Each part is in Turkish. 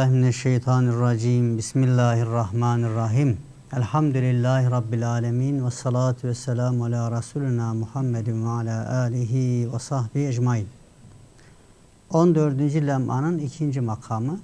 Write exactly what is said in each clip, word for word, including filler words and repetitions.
Euzubillahimineşşeytanirracim. Bismillahirrahmanirrahim. Elhamdülillahi Rabbil alemin. Ve salatu ve selamu ala Resulina Muhammedin ve ala alihi ve sahbihi ecmain. on dördüncü lem'anın ikinci makamı.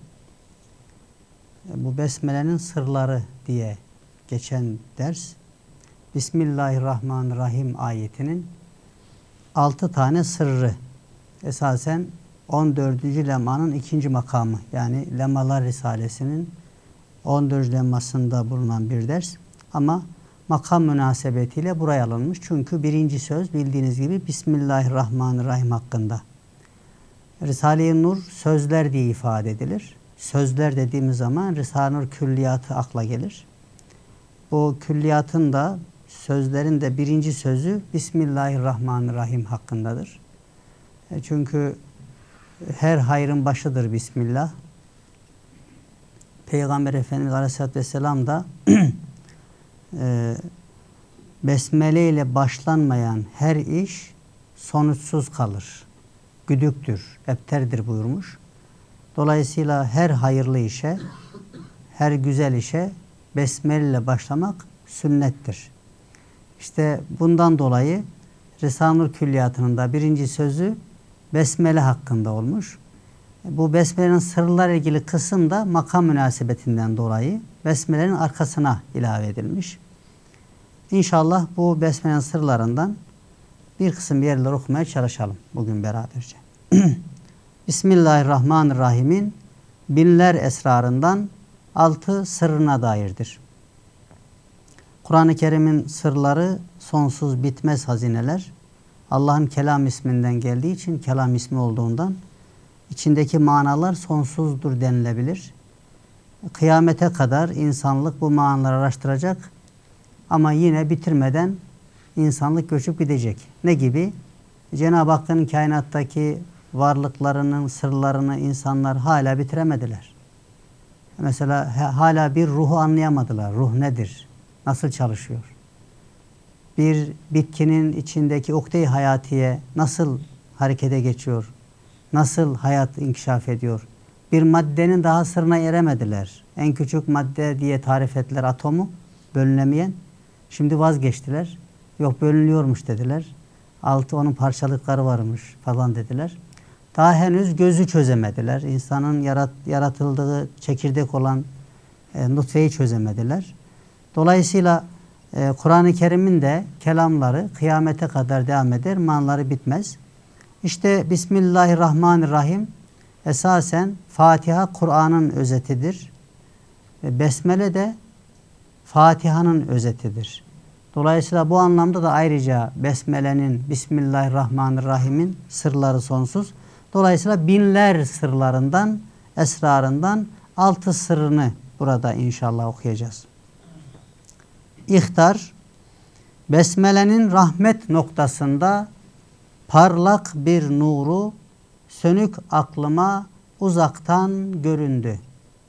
Bu Besmele'nin sırları diye geçen ders. Bismillahirrahmanirrahim ayetinin altı tane sırrı. Esasen on dördüncü lem'anın ikinci makamı, yani Lemalar Risalesi'nin on dördüncü lemmasında bulunan bir ders. Ama makam münasebetiyle buraya alınmış. Çünkü birinci söz bildiğiniz gibi Bismillahirrahmanirrahim hakkında. Risale-i Nur sözler diye ifade edilir. Sözler dediğimiz zaman Risale-i Nur külliyatı akla gelir. Bu külliyatın da, sözlerin de birinci sözü Bismillahirrahmanirrahim hakkındadır. Çünkü her hayrın başıdır Bismillah. Peygamber Efendimiz Aleyhisselatü Vesselam da e, Besmele ile başlanmayan her iş sonuçsuz kalır. Güdüktür, ebterdir buyurmuş. Dolayısıyla her hayırlı işe, her güzel işe Besmele ile başlamak sünnettir. İşte bundan dolayı Risale-i Nur külliyatının da birinci sözü Besmele hakkında olmuş. Bu Besmele'nin sırlarla ilgili kısım da makam münasebetinden dolayı Besmele'nin arkasına ilave edilmiş. İnşallah bu Besmele'nin sırlarından bir kısım yerler okumaya çalışalım bugün beraberce. Bismillahirrahmanirrahim'in binler esrarından altı sırrına dairdir. Kur'an-ı Kerim'in sırları sonsuz bitmez hazineler. Allah'ın Kelam isminden geldiği için, Kelam ismi olduğundan içindeki manalar sonsuzdur denilebilir. Kıyamete kadar insanlık bu manaları araştıracak ama yine bitirmeden insanlık göçüp gidecek. Ne gibi? Cenab-ı Hakk'ın kainattaki varlıklarının sırlarını insanlar hala bitiremediler. Mesela hala bir ruhu anlayamadılar. Ruh nedir? Nasıl çalışıyor? Bir bitkinin içindeki ukde-i hayatiye nasıl harekete geçiyor? Nasıl hayat inkişaf ediyor? Bir maddenin daha sırrına eremediler. En küçük madde diye tarif ettiler atomu, bölünemeyen. Şimdi vazgeçtiler. Yok, bölünüyormuş dediler. Altı onun parçalıkları varmış falan dediler. Daha henüz gözü çözemediler. İnsanın yarat, yaratıldığı çekirdek olan e, nutfeyi çözemediler. Dolayısıyla e, Kur'an-ı Kerim'in de kelamları kıyamete kadar devam eder, manaları bitmez. İşte Bismillahirrahmanirrahim esasen Fatiha Kur'an'ın özetidir. Ve Besmele de Fatiha'nın özetidir. Dolayısıyla bu anlamda da ayrıca Besmele'nin, Bismillahirrahmanirrahim'in sırları sonsuz. Dolayısıyla binler sırlarından, esrarından altı sırrını burada inşallah okuyacağız. İhtar, Besmele'nin rahmet noktasında parlak bir nuru sönük aklıma uzaktan göründü.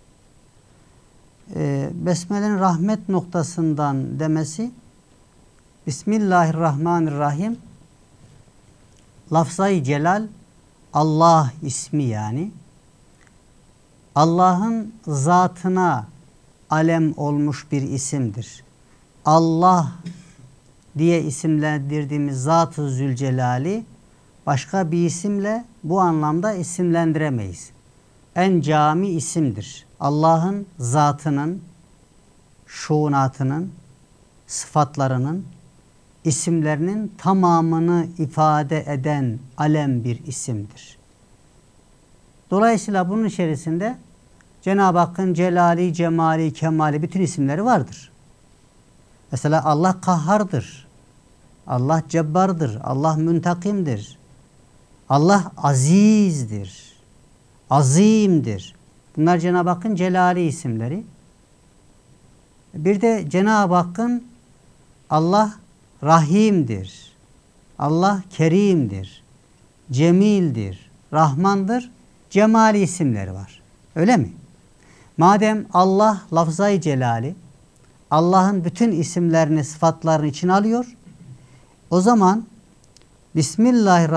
Ee, Besmele'nin rahmet noktasından demesi, Bismillahirrahmanirrahim, lafzayı celal, Allah ismi yani. Allah'ın zatına alem olmuş bir isimdir. Allah diye isimlendirdiğimiz Zat-ı Zülcelal'i başka bir isimle bu anlamda isimlendiremeyiz. En cami isimdir. Allah'ın zatının, şuunatının, sıfatlarının, isimlerinin tamamını ifade eden alem bir isimdir. Dolayısıyla bunun içerisinde Cenab-ı Hakk'ın celali, cemali, kemali bütün isimleri vardır. Mesela Allah kahhardır. Allah cebbardır. Allah müntakimdir. Allah azizdir. Azimdir. Bunlar Cenab-ı Hakk'ın celali isimleri. Bir de Cenab-ı Hakk'ın Allah rahimdir. Allah kerimdir. Cemildir. Rahmandır. Cemali isimleri var. Öyle mi? Madem Allah lafzayı celali, Allah'ın bütün isimlerini, sıfatlarını içine alıyor, o zaman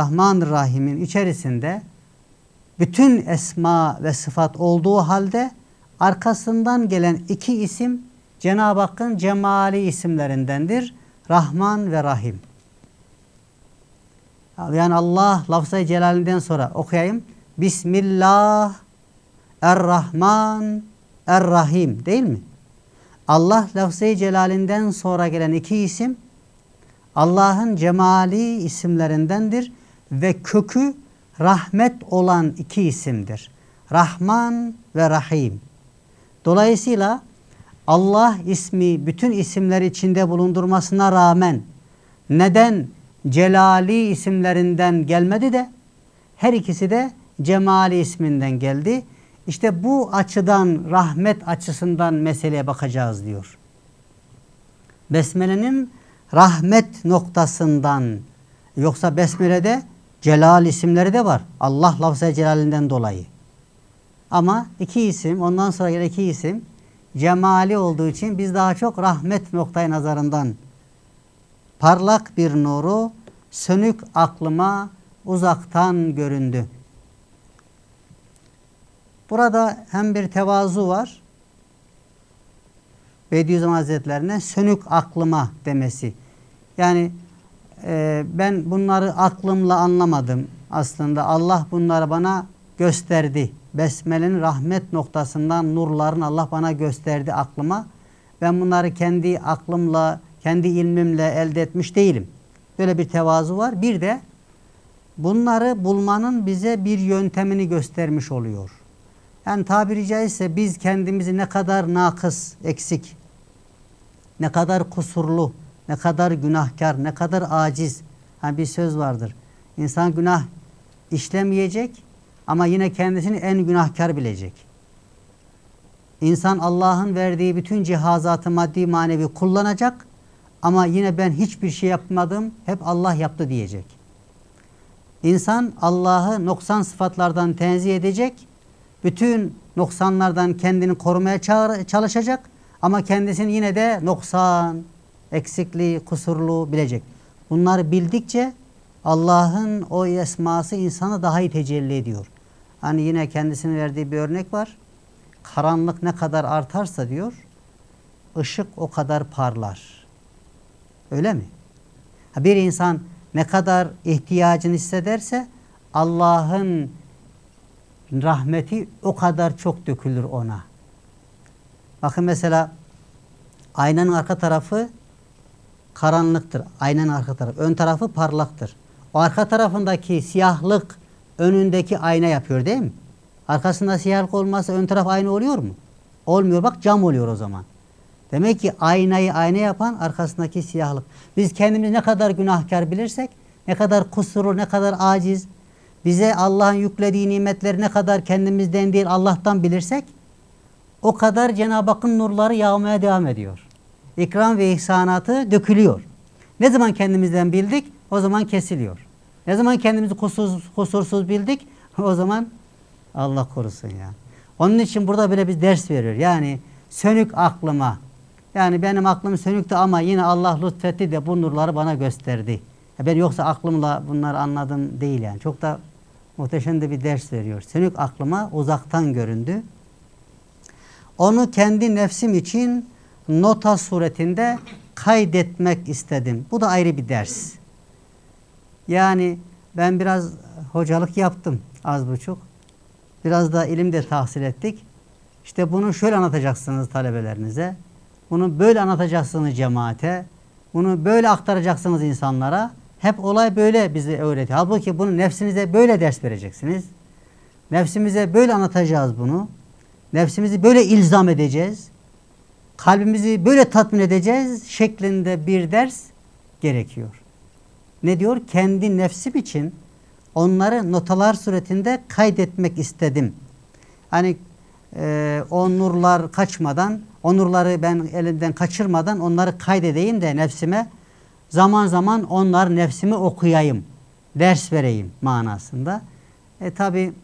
Bismillahirrahmanirrahim'in içerisinde bütün esma ve sıfat olduğu halde arkasından gelen iki isim Cenab-ı Hakk'ın cemali isimlerindendir. Rahman ve Rahim. Yani Allah lafz-ı celalinden sonra okuyayım. Bismillah, Er-Rahman, Er-Rahim değil mi? Allah lafz-ı celalinden sonra gelen iki isim Allah'ın cemali isimlerindendir ve kökü rahmet olan iki isimdir. Rahman ve Rahim. Dolayısıyla Allah ismi bütün isimler içinde bulundurmasına rağmen neden celali isimlerinden gelmedi de her ikisi de cemali isminden geldi? İşte bu açıdan, rahmet açısından meseleye bakacağız diyor. Besmele'nin rahmet noktasından, yoksa Besmele'de celal isimleri de var. Allah lafz-ı celalinden dolayı. Ama iki isim, ondan sonra gelen iki isim cemali olduğu için biz daha çok rahmet noktayı nazarından parlak bir nuru sönük aklıma uzaktan göründü. Burada hem bir tevazu var, Bediüzzaman Hazretlerine sönük aklıma demesi. Yani e, ben bunları aklımla anlamadım aslında. Allah bunları bana gösterdi. Besmele'nin rahmet noktasından nurların Allah bana gösterdi aklıma. Ben bunları kendi aklımla, kendi ilmimle elde etmiş değilim. Böyle bir tevazu var. Bir de bunları bulmanın bize bir yöntemini göstermiş oluyor. Yani tabiri caizse biz kendimizi ne kadar nakıs, eksik, ne kadar kusurlu, ne kadar günahkar, ne kadar aciz. Hani bir söz vardır. İnsan günah işlemeyecek ama yine kendisini en günahkar bilecek. İnsan Allah'ın verdiği bütün cihazatı maddi manevi kullanacak ama yine ben hiçbir şey yapmadım, hep Allah yaptı diyecek. İnsan Allah'ı noksan sıfatlardan tenzih edecek, bütün noksanlardan kendini korumaya çalışacak ama kendisini yine de noksan, eksikliği, kusurlu bilecek. Bunları bildikçe Allah'ın o esması insana daha iyi tecelli ediyor. Hani yine kendisinin verdiği bir örnek var. Karanlık ne kadar artarsa diyor, ışık o kadar parlar. Öyle mi? Bir insan ne kadar ihtiyacını hissederse Allah'ın rahmeti o kadar çok dökülür ona. Bakın mesela aynanın arka tarafı karanlıktır. Aynanın arka tarafı. Ön tarafı parlaktır. O arka tarafındaki siyahlık önündeki ayna yapıyor değil mi? Arkasında siyahlık olmazsa ön taraf ayna oluyor mu? Olmuyor. Bak cam oluyor o zaman. Demek ki aynayı ayna yapan arkasındaki siyahlık. Biz kendimizi ne kadar günahkar bilirsek, ne kadar kusurlu, ne kadar aciz, bize Allah'ın yüklediği nimetleri ne kadar kendimizden değil Allah'tan bilirsek, o kadar Cenab-ı Hakk'ın nurları yağmaya devam ediyor. İkram ve ihsanatı dökülüyor. Ne zaman kendimizden bildik, o zaman kesiliyor. Ne zaman kendimizi kusursuz, kusursuz bildik, o zaman Allah korusun ya. Onun için burada böyle bir ders veriyor. Yani sönük aklıma, yani benim aklım sönüktü ama yine Allah lütfetti de bu nurları bana gösterdi. Ben yoksa aklımla bunları anladım değil yani. Çok da muhteşem de bir ders veriyor. Sönük aklıma uzaktan göründü. Onu kendi nefsim için nota suretinde kaydetmek istedim. Bu da ayrı bir ders. Yani ben biraz hocalık yaptım az buçuk. Biraz da ilim de tahsil ettik. İşte bunu şöyle anlatacaksınız talebelerinize. Bunu böyle anlatacaksınız cemaate. Bunu böyle aktaracaksınız insanlara. Hep olay böyle bize öğretiyor. Halbuki bunu nefsinize böyle ders vereceksiniz. Nefsimize böyle anlatacağız bunu. Nefsimizi böyle ilzam edeceğiz. Kalbimizi böyle tatmin edeceğiz şeklinde bir ders gerekiyor. Ne diyor? Kendi nefsim için onları notalar suretinde kaydetmek istedim. Hani e, o nurlar kaçmadan, o nurları ben elimden kaçırmadan onları kaydedeyim de nefsime zaman zaman onlar nefsimi okuyayım, ders vereyim manasında. E tabi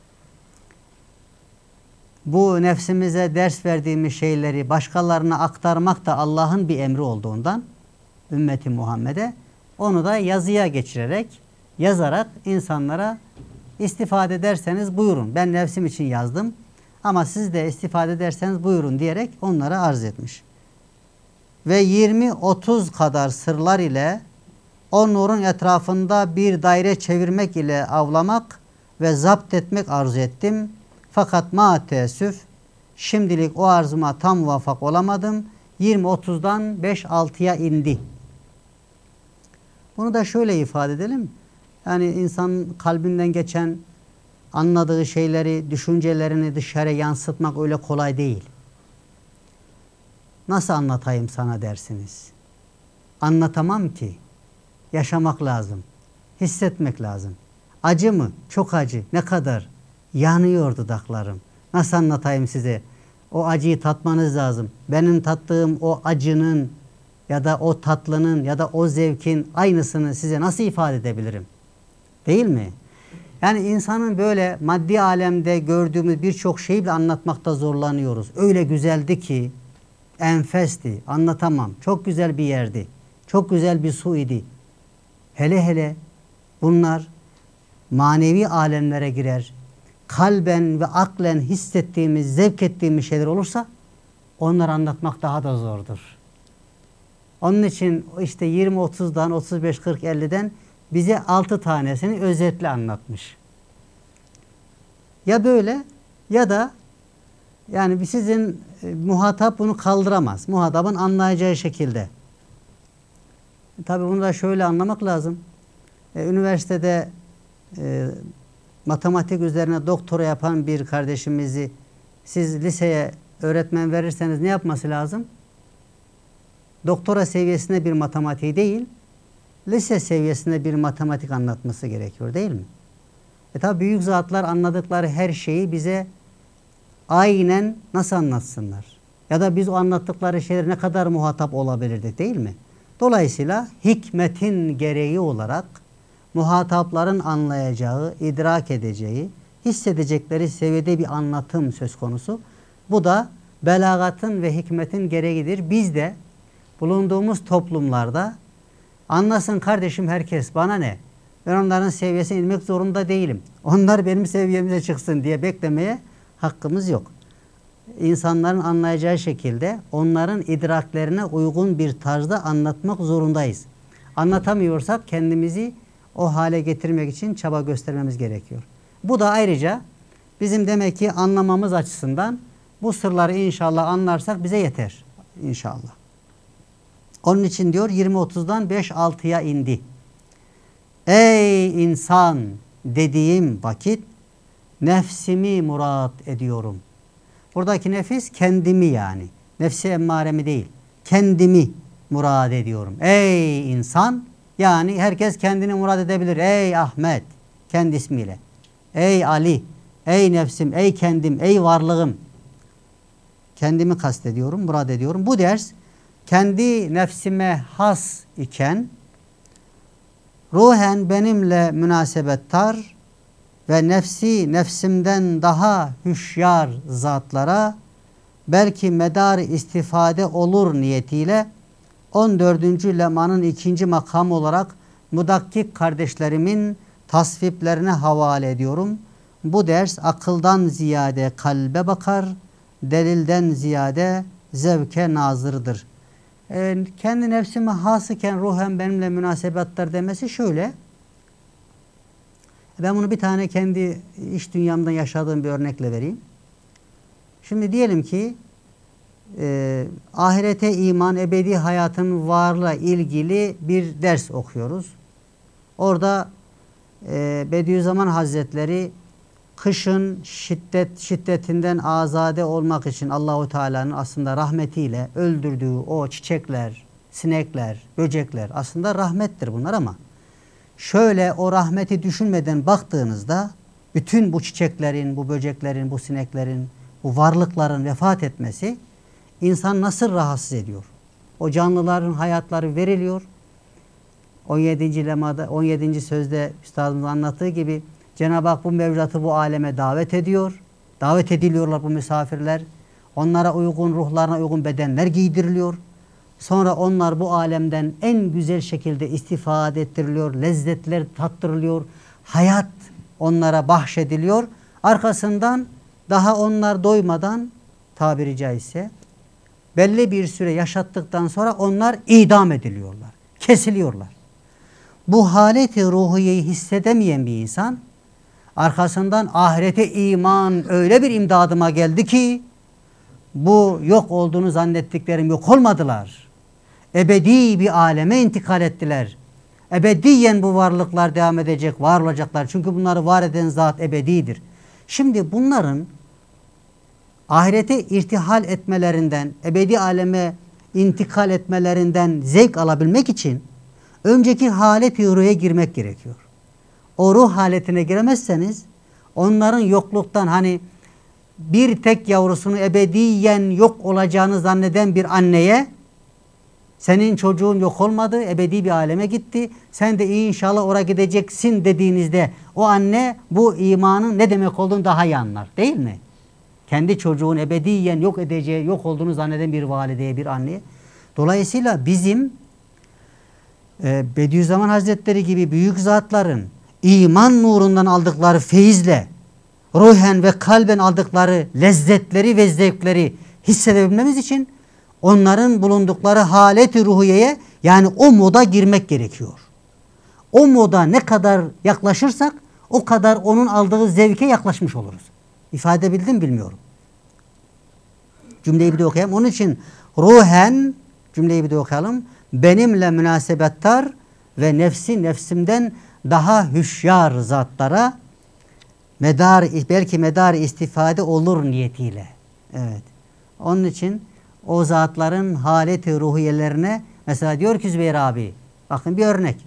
bu nefsimize ders verdiğimiz şeyleri başkalarına aktarmak da Allah'ın bir emri olduğundan ümmeti Muhammed'e onu da yazıya geçirerek, yazarak insanlara istifade ederseniz buyurun. Ben nefsim için yazdım Ama siz de istifade ederseniz buyurun diyerek onlara arz etmiş. Ve yirmi otuz kadar sırlar ile o nurun etrafında bir daire çevirmek ile avlamak ve zapt etmek arzu ettim. Fakat ma teessüf, şimdilik o arzuma tam muvaffak olamadım. yirmi otuzdan beş altıya indi. Bunu da şöyle ifade edelim. Yani insan kalbinden geçen anladığı şeyleri, düşüncelerini dışarı yansıtmak öyle kolay değil. Nasıl anlatayım sana dersiniz? Anlatamam ki. Yaşamak lazım. Hissetmek lazım. Acı mı? Çok acı. Ne kadar? Yanıyor dudaklarım. Nasıl anlatayım size? O acıyı tatmanız lazım. Benim tattığım o acının ya da o tatlının ya da o zevkin aynısını size nasıl ifade edebilirim? Değil mi? Yani insanın böyle maddi alemde gördüğümüz birçok şeyi bile anlatmakta zorlanıyoruz. Öyle güzeldi ki, enfesti, anlatamam. Çok güzel bir yerdi. Çok güzel bir su idi. Hele hele bunlar manevi alemlere girer. Kalben ve aklen hissettiğimiz, zevk ettiğimiz şeyler olursa onları anlatmak daha da zordur. Onun için işte yirmi otuzdan, otuz beş kırk elliden bize altı tanesini özetle anlatmış. Ya böyle ya da yani sizin e, muhatap bunu kaldıramaz. Muhatabın anlayacağı şekilde. Tabii bunu da şöyle anlamak lazım. E, üniversitede e, matematik üzerine doktora yapan bir kardeşimizi siz liseye öğretmen verirseniz ne yapması lazım? Doktora seviyesinde bir matematiği değil, lise seviyesinde bir matematik anlatması gerekiyor değil mi? E tabi büyük zatlar anladıkları her şeyi bize aynen nasıl anlatsınlar? Ya da biz o anlattıkları şeyler ne kadar muhatap olabilirdik değil mi? Dolayısıyla hikmetin gereği olarak muhatapların anlayacağı, idrak edeceği, hissedecekleri seviyede bir anlatım söz konusu. Bu da belagatın ve hikmetin gereğidir. Biz de bulunduğumuz toplumlarda anlasın kardeşim herkes, bana ne? Ben onların seviyesine inmek zorunda değilim. Onlar benim seviyemize çıksın diye beklemeye hakkımız yok. İnsanların anlayacağı şekilde onların idraklerine uygun bir tarzda anlatmak zorundayız. Anlatamıyorsak kendimizi o hale getirmek için çaba göstermemiz gerekiyor. Bu da ayrıca bizim demek ki anlamamız açısından bu sırları inşallah anlarsak bize yeter. İnşallah. Onun için diyor yirmi otuzdan beş altıya indi. Ey insan dediğim vakit nefsimi murat ediyorum. Buradaki nefis kendimi yani. Nefsi emmaremi değil. Kendimi murad ediyorum. Ey insan, yani herkes kendini murad edebilir. Ey Ahmet, kendi ismiyle. Ey Ali, ey nefsim, ey kendim, ey varlığım. Kendimi kastediyorum, murad ediyorum. Bu ders kendi nefsime has iken ruhen benimle münasebettar ve nefsi nefsimden daha hüşyar zatlara belki medar istifade olur niyetiyle on dördüncü lemanın ikinci makamı olarak mudakkik kardeşlerimin tasviplerine havale ediyorum. Bu ders akıldan ziyade kalbe bakar, delilden ziyade zevke nazırdır. Ee, kendi nefsime has iken ruhen benimle münasebetler demesi şöyle. Ben bunu bir tane kendi iş dünyamda yaşadığım bir örnekle vereyim. Şimdi diyelim ki e, ahirete iman, ebedi hayatın varlığı ilgili bir ders okuyoruz. Orada e, Bediüzzaman Hazretleri kışın şiddet şiddetinden azade olmak için Allahu Teala'nın aslında rahmetiyle öldürdüğü o çiçekler, sinekler, böcekler aslında rahmettir bunlar ama şöyle o rahmeti düşünmeden baktığınızda bütün bu çiçeklerin, bu böceklerin, bu sineklerin, bu varlıkların vefat etmesi insan nasıl rahatsız ediyor? O canlıların hayatları veriliyor. on yedinci lemada, on yedinci sözde üstadımız anlattığı gibi Cenab-ı Hak bu mevcudatı bu aleme davet ediyor. Davet ediliyorlar bu misafirler. Onlara uygun, ruhlarına uygun bedenler giydiriliyor. Sonra onlar bu alemden en güzel şekilde istifade ettiriliyor. Lezzetler tattırılıyor. Hayat onlara bahşediliyor. Arkasından daha onlar doymadan tabiri caizse belli bir süre yaşattıktan sonra onlar idam ediliyorlar, kesiliyorlar. Bu haleti ruhiyeyi hissedemeyen bir insan arkasından ahirete iman öyle bir imdadıma geldi ki bu yok olduğunu zannettiklerim yok olmadılar. Ebedi bir aleme intikal ettiler. Ebediyen bu varlıklar devam edecek, var olacaklar. Çünkü bunları var eden zat ebedidir. Şimdi bunların ahirete irtihal etmelerinden, ebedi aleme intikal etmelerinden zevk alabilmek için önceki halet-i ruhe girmek gerekiyor. O ruh haletine giremezseniz onların yokluktan, hani bir tek yavrusunu ebediyen yok olacağını zanneden bir anneye senin çocuğun yok olmadı, ebedi bir aleme gitti, sen de inşallah oraya gideceksin dediğinizde o anne bu imanın ne demek olduğunu daha iyi anlar, değil mi? Kendi çocuğun ebediyen yok edeceği, yok olduğunu zanneden bir valideye, bir anneye. Dolayısıyla bizim e, Bediüzzaman Hazretleri gibi büyük zatların iman nurundan aldıkları feyizle ruhen ve kalben aldıkları lezzetleri ve zevkleri hissedebilmemiz için onların bulundukları halet-i ruhiyeye, yani o moda girmek gerekiyor. O moda ne kadar yaklaşırsak o kadar onun aldığı zevke yaklaşmış oluruz. İfade edebildim bilmiyorum. Cümleyi bir de okuyalım. Onun için ruhen, cümleyi bir de okuyalım. Benimle münasebettar ve nefsi nefsimden daha hüşyar zatlara medar, belki medar istifade olur niyetiyle. Evet. Onun için o zatların haleti ruhiyelerine, mesela diyor ki Zübeyir abi, bakın bir örnek.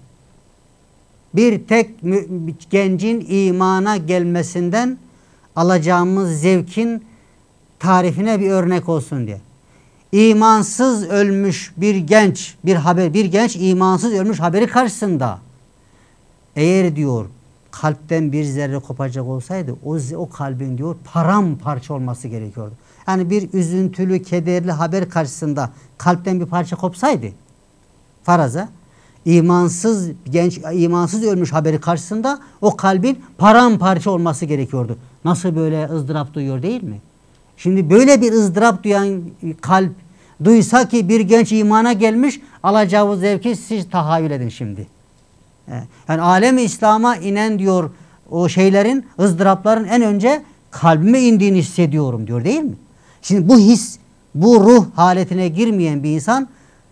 Bir tek gencin imana gelmesinden alacağımız zevkin tarifine bir örnek olsun diye. İmansız ölmüş bir genç, bir haber, bir genç imansız ölmüş haberi karşısında eğer diyor kalpten bir zerre kopacak olsaydı o, o kalbin diyor paramparça olması gerekiyordu. Yani bir üzüntülü, kederli haber karşısında kalpten bir parça kopsaydı, faraza, imansız genç, imansız ölmüş haberi karşısında o kalbin paramparça olması gerekiyordu. Nasıl böyle ızdırap duyuyor, değil mi? Şimdi böyle bir ızdırap duyan kalp duysa ki bir genç imana gelmiş, alacağı zevki siz tahayyül edin şimdi. Yani alem-i İslam'a inen diyor o şeylerin, ızdırapların en önce kalbime indiğini hissediyorum diyor, değil mi? Şimdi bu his, bu ruh haletine girmeyen bir insan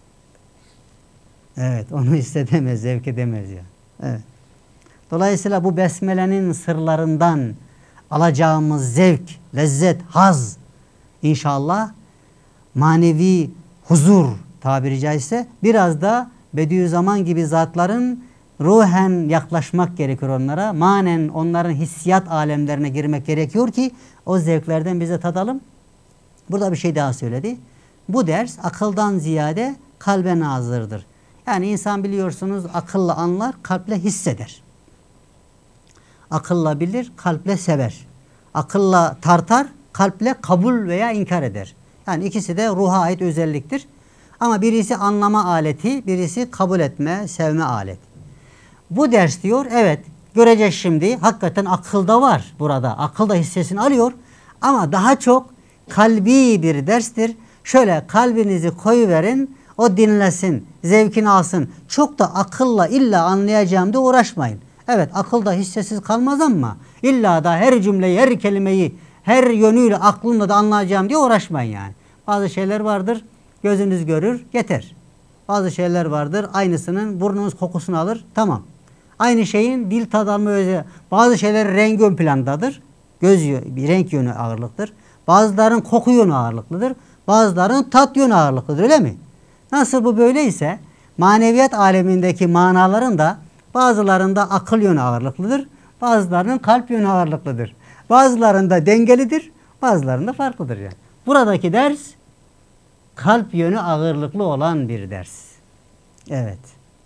evet onu hissedemez, zevk edemez ya. Evet. Dolayısıyla bu besmelenin sırlarından alacağımız zevk, lezzet, haz inşallah manevi huzur tabiri caizse biraz da Bediüzzaman gibi zatların ruhen yaklaşmak gerekiyor onlara. Manen onların hissiyat alemlerine girmek gerekiyor ki o zevklerden bize tadalım. Burada bir şey daha söyledi. Bu ders akıldan ziyade kalbe nazırdır. Yani insan biliyorsunuz akılla anlar, kalple hisseder. Akılla bilir, kalple sever. Akılla tartar, kalple kabul veya inkar eder. Yani ikisi de ruha ait özelliktir. Ama birisi anlama aleti, birisi kabul etme, sevme aleti. Bu ders diyor, evet göreceğiz şimdi, hakikaten akılda var burada. Akıl da hissesini alıyor ama daha çok kalbi bir derstir. Şöyle kalbinizi koyuverin, o dinlesin, zevkini alsın. Çok da akılla illa anlayacağım diye uğraşmayın. Evet akılda hissesiz kalmaz ama illa da her cümleyi, her kelimeyi, her yönüyle aklımla da anlayacağım diye uğraşmayın yani. Bazı şeyler vardır, gözünüz görür, yeter. Bazı şeyler vardır, aynısının burnunuz kokusunu alır, tamam. Aynı şeyin dil tad alma özelliği. Bazı şeyler renk ön plandadır. Göz bir renk yönü ağırlıktır. Bazıların koku yönü ağırlıklıdır. Bazıların tat yönü ağırlıklıdır, öyle mi? Nasıl bu böyleyse maneviyat alemindeki manaların da bazılarında akıl yönü ağırlıklıdır. Bazılarının kalp yönü ağırlıklıdır. Bazılarında dengelidir. Bazılarında farklıdır yani. Buradaki ders kalp yönü ağırlıklı olan bir ders. Evet.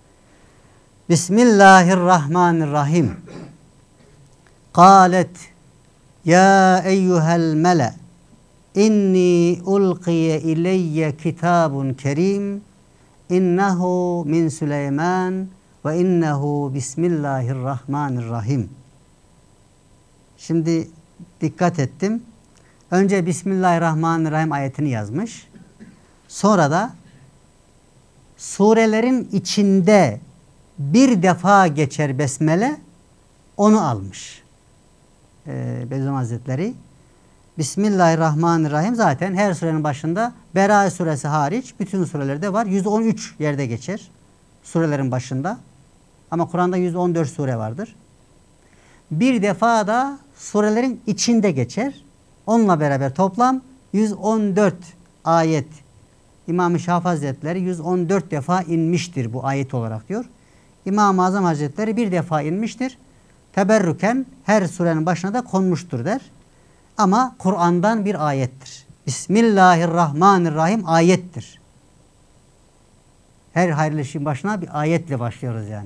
Bismillahirrahmanirrahim. Kalet ya eyyuhel mele inni ulqiye ileyye kitabun kerim innehu min Süleyman ve innehu bismillahirrahmanirrahim. Şimdi dikkat ettim. Önce Bismillahirrahmanirrahim ayetini yazmış. Sonra da surelerin içinde bir defa geçer besmele, onu almış. Ee, Bediüzzaman Hazretleri Bismillahirrahmanirrahim zaten her surenin başında, Berae suresi hariç bütün surelerde var. yüz on üç yerde geçer surelerin başında. Ama Kur'an'da yüz on dört sure vardır. Bir defa da surelerin içinde geçer. Onunla beraber toplam yüz on dört ayet. İmam-ı Şafii Hazretleri yüz on dört defa inmiştir bu ayet olarak diyor. İmam-ı Azam Hazretleri bir defa inmiştir. Teberrüken her surenin başına da konmuştur der. Ama Kur'an'dan bir ayettir. Bismillahirrahmanirrahim ayettir. Her hayırlı işin başına bir ayetle başlıyoruz yani.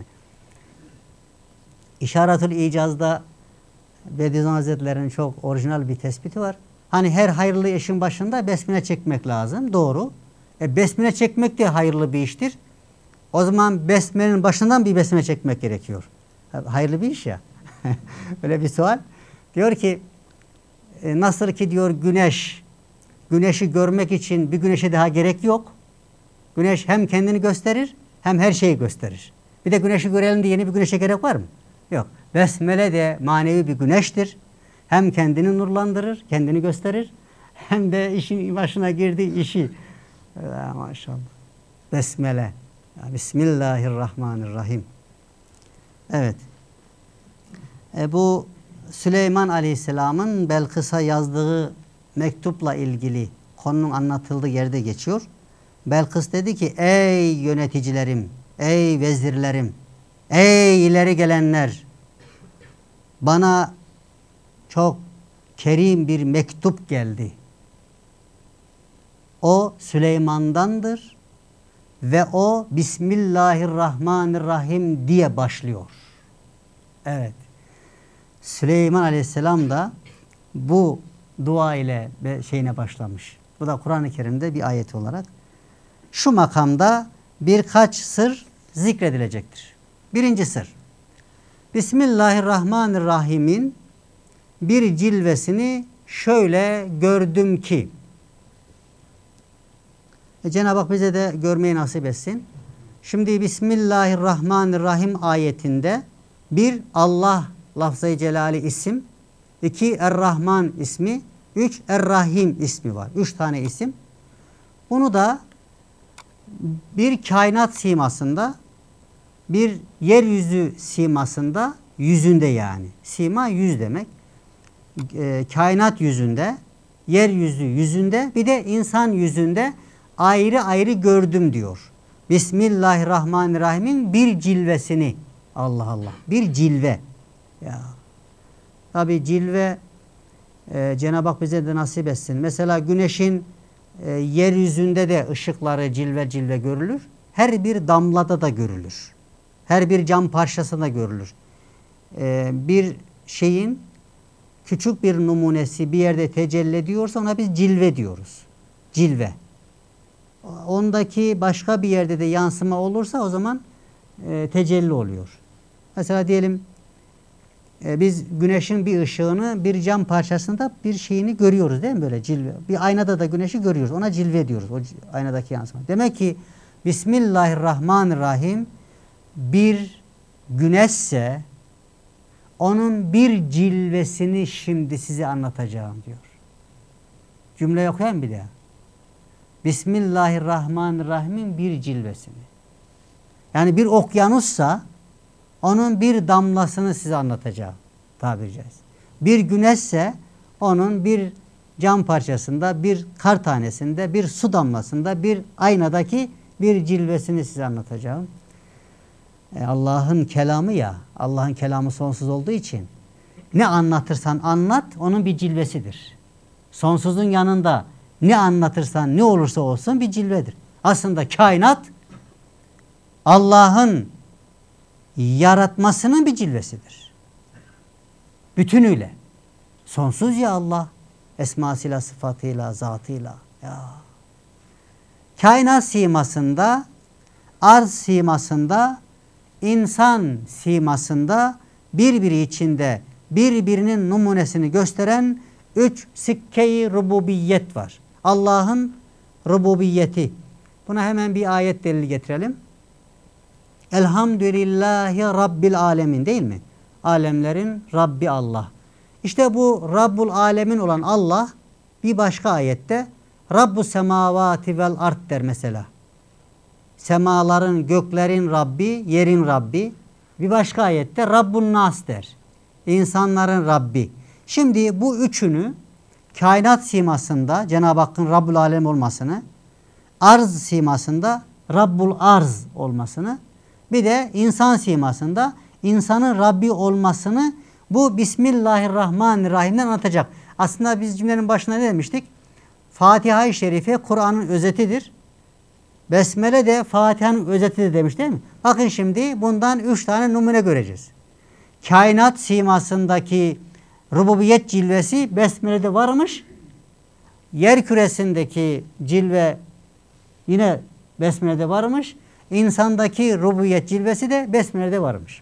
İşaretül İcaz'da Bediüzzaman Hazretleri'nin çok orijinal bir tespiti var. Hani her hayırlı işin başında besmele çekmek lazım. Doğru. E besmele çekmek de hayırlı bir iştir. O zaman besmelenin başından bir besmele çekmek gerekiyor. Hayırlı bir iş ya. Öyle bir sual. Diyor ki e, nasıl ki diyor güneş, güneşi görmek için bir güneşe daha gerek yok. Güneş hem kendini gösterir hem her şeyi gösterir. Bir de güneşi görelim diye yeni bir güneşe gerek var mı? Yok. Besmele de manevi bir güneştir. Hem kendini nurlandırır, kendini gösterir. Hem de işin başına girdiği işi. Ee, maşallah. Besmele. Ya, Bismillahirrahmanirrahim. Evet. E, bu Süleyman Aleyhisselam'ın Belkıs'a yazdığı mektupla ilgili konunun anlatıldığı yerde geçiyor. Belkıs dedi ki ey yöneticilerim, ey vezirlerim, ey ileri gelenler, bana çok kerim bir mektup geldi. O Süleyman'dandır ve o Bismillahirrahmanirrahim diye başlıyor. Evet. Süleyman Aleyhisselam da bu dua ile şeyine başlamış. Bu da Kur'an-ı Kerim'de bir ayet olarak. Şu makamda birkaç sır zikredilecektir. Birinci sır. Bismillahirrahmanirrahim'in bir cilvesini şöyle gördüm ki. E Cenab-ı Hak bize de görmeyi nasip etsin. Şimdi Bismillahirrahmanirrahim ayetinde bir Allah lafz-ı celali isim, iki Er-Rahman ismi, üç Er-Rahim ismi var. Üç tane isim. Bunu da bir kainat simasında, bir yeryüzü simasında, yüzünde yani. Sima yüz demek. E, kainat yüzünde, yeryüzü yüzünde, bir de insan yüzünde ayrı ayrı gördüm diyor. Bismillahirrahmanirrahim'in bir cilvesini. Allah Allah. Bir cilve. Ya. Tabi cilve e, Cenab-ı Hak bize de nasip etsin. Mesela güneşin e, yeryüzünde de ışıkları cilve cilve görülür. Her bir damlada da görülür. Her bir cam parçasında görülür. E, bir şeyin küçük bir numunesi bir yerde tecelli ediyorsa ona biz cilve diyoruz. Cilve. Ondaki başka bir yerde de yansıma olursa o zaman e, tecelli oluyor. Mesela diyelim e, biz güneşin bir ışığını bir cam parçasında bir şeyini görüyoruz değil mi böyle cilve. Bir aynada da güneşi görüyoruz. Ona cilve diyoruz. O aynadaki yansıma. Demek ki Bismillahirrahmanirrahim bir güneşse onun bir cilvesini şimdi size anlatacağım diyor. Cümle okuyayım bir daha. Bismillahirrahmanirrahim'in bir cilvesini. Yani bir okyanussa onun bir damlasını size anlatacağım tabiri caizse. Bir güneşse onun bir cam parçasında, bir kar tanesinde, bir su damlasında, bir aynadaki bir cilvesini size anlatacağım. E Allah'ın kelamı ya, Allah'ın kelamı sonsuz olduğu için ne anlatırsan anlat onun bir cilvesidir. Sonsuzun yanında ne anlatırsan ne olursa olsun bir cilvedir. Aslında kainat Allah'ın yaratmasının bir cilvesidir. Bütünüyle. Sonsuz ya Allah. Esmasıyla, sıfatıyla, zatıyla. Ya. Kainat simasında, arz simasında, insan simasında birbiri içinde birbirinin numunesini gösteren Üç, sikke-i rububiyet var. Allah'ın rububiyeti. Buna hemen bir ayet delili getirelim. Elhamdülillahi Rabbil alemin, değil mi? Alemlerin Rabbi Allah. İşte bu Rabbul alemin olan Allah bir başka ayette Rabbu semavati vel ard der mesela. Semaların, göklerin Rabbi, yerin Rabbi. Bir başka ayette Rabbun nas der. İnsanların Rabbi. Şimdi bu üçünü kainat simasında Cenab-ı Hakk'ın Rabbul alem olmasını, arz simasında Rabbul arz olmasını, bir de insan simasında insanın Rabbi olmasını bu Bismillahirrahmanirrahim'den anlatacak. Aslında biz cümlenin başına ne demiştik? Fatiha-i Şerife Kur'an'ın özetidir. Besmele de Fatiha'nın özetidir demiş, değil mi? Bakın şimdi bundan üç tane numune göreceğiz. Kainat simasındaki rububiyet cilvesi Besmele'de varmış. Yer küresindeki cilve yine Besmele'de varmış. İnsandaki rububiyet cilvesi de Besmele'de varmış.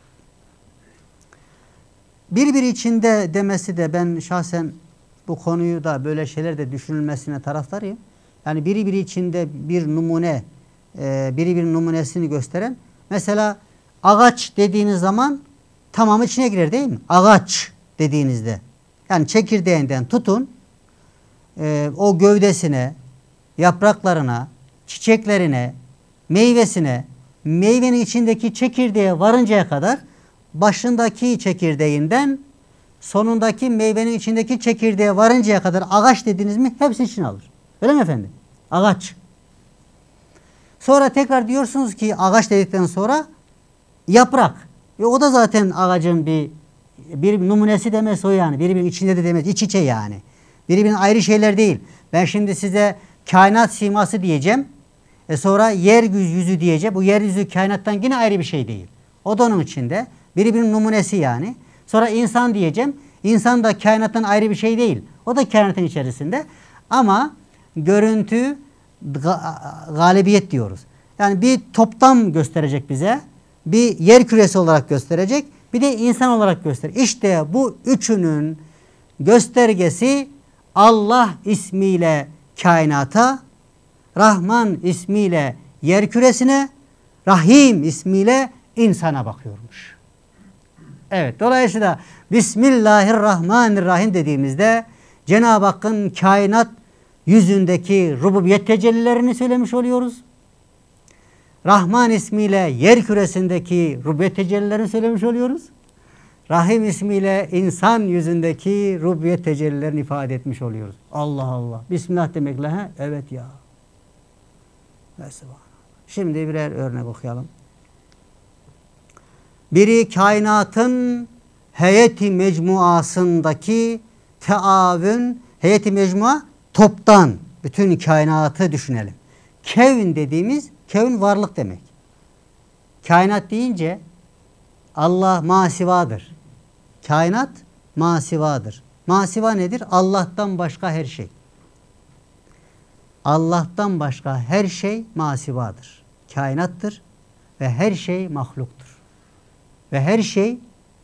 Birbiri içinde demesi de ben şahsen bu konuyu da böyle şeyler de düşünülmesine taraftarıyım. Yani biri biri içinde bir numune, biri bir numunesini gösteren. Mesela ağaç dediğiniz zaman tamamı içine girer, değil mi? Ağaç dediğinizde. Yani çekirdeğinden tutun o gövdesine, yapraklarına, çiçeklerine, meyvesine, meyvenin içindeki çekirdeğe varıncaya kadar başındaki çekirdeğinden sonundaki meyvenin içindeki çekirdeğe varıncaya kadar ağaç dediniz mi hepsi içine alır. Öyle mi efendim? Ağaç. Sonra tekrar diyorsunuz ki ağaç dedikten sonra yaprak. E o da zaten ağacın bir bir numunesi demesi o yani. Birbirinin içinde de demez. İç içe yani. Birbirinin ayrı şeyler değil. Ben şimdi size kainat siması diyeceğim. E sonra yeryüzü diyeceğim. Bu yeryüzü kainattan yine ayrı bir şey değil. O da onun içinde. Birbirinin numunesi yani. Sonra insan diyeceğim. İnsan da kainattan ayrı bir şey değil. O da kainatın içerisinde. Ama görüntü galibiyet diyoruz. Yani bir toptan gösterecek bize. Bir yer küresi olarak gösterecek. Bir de insan olarak gösterecek. İşte bu üçünün göstergesi Allah ismiyle kainata, Rahman ismiyle yer küresine, Rahim ismiyle insana bakıyormuş. Evet, dolayısıyla Bismillahirrahmanirrahim dediğimizde Cenab-ı Hakk'ın kainat yüzündeki rububiyet tecellilerini söylemiş oluyoruz. Rahman ismiyle yer küresindeki rububiyet tecellilerini söylemiş oluyoruz. Rahim ismiyle insan yüzündeki rububiyet tecellilerini ifade etmiş oluyoruz. Allah Allah. Bismillah demekle he? Evet ya. Şimdi birer örnek okuyalım. Biri kainatın heyeti mecmuasındaki teavün, heyeti mecmua toptan bütün kainatı düşünelim. Kevn dediğimiz, kevn varlık demek. Kainat deyince Allah masivadır. Kainat masivadır. Masiva nedir? Allah'tan başka her şey. Allah'tan başka her şey masivadır. Kainattır ve her şey mahluktur. Ve her şey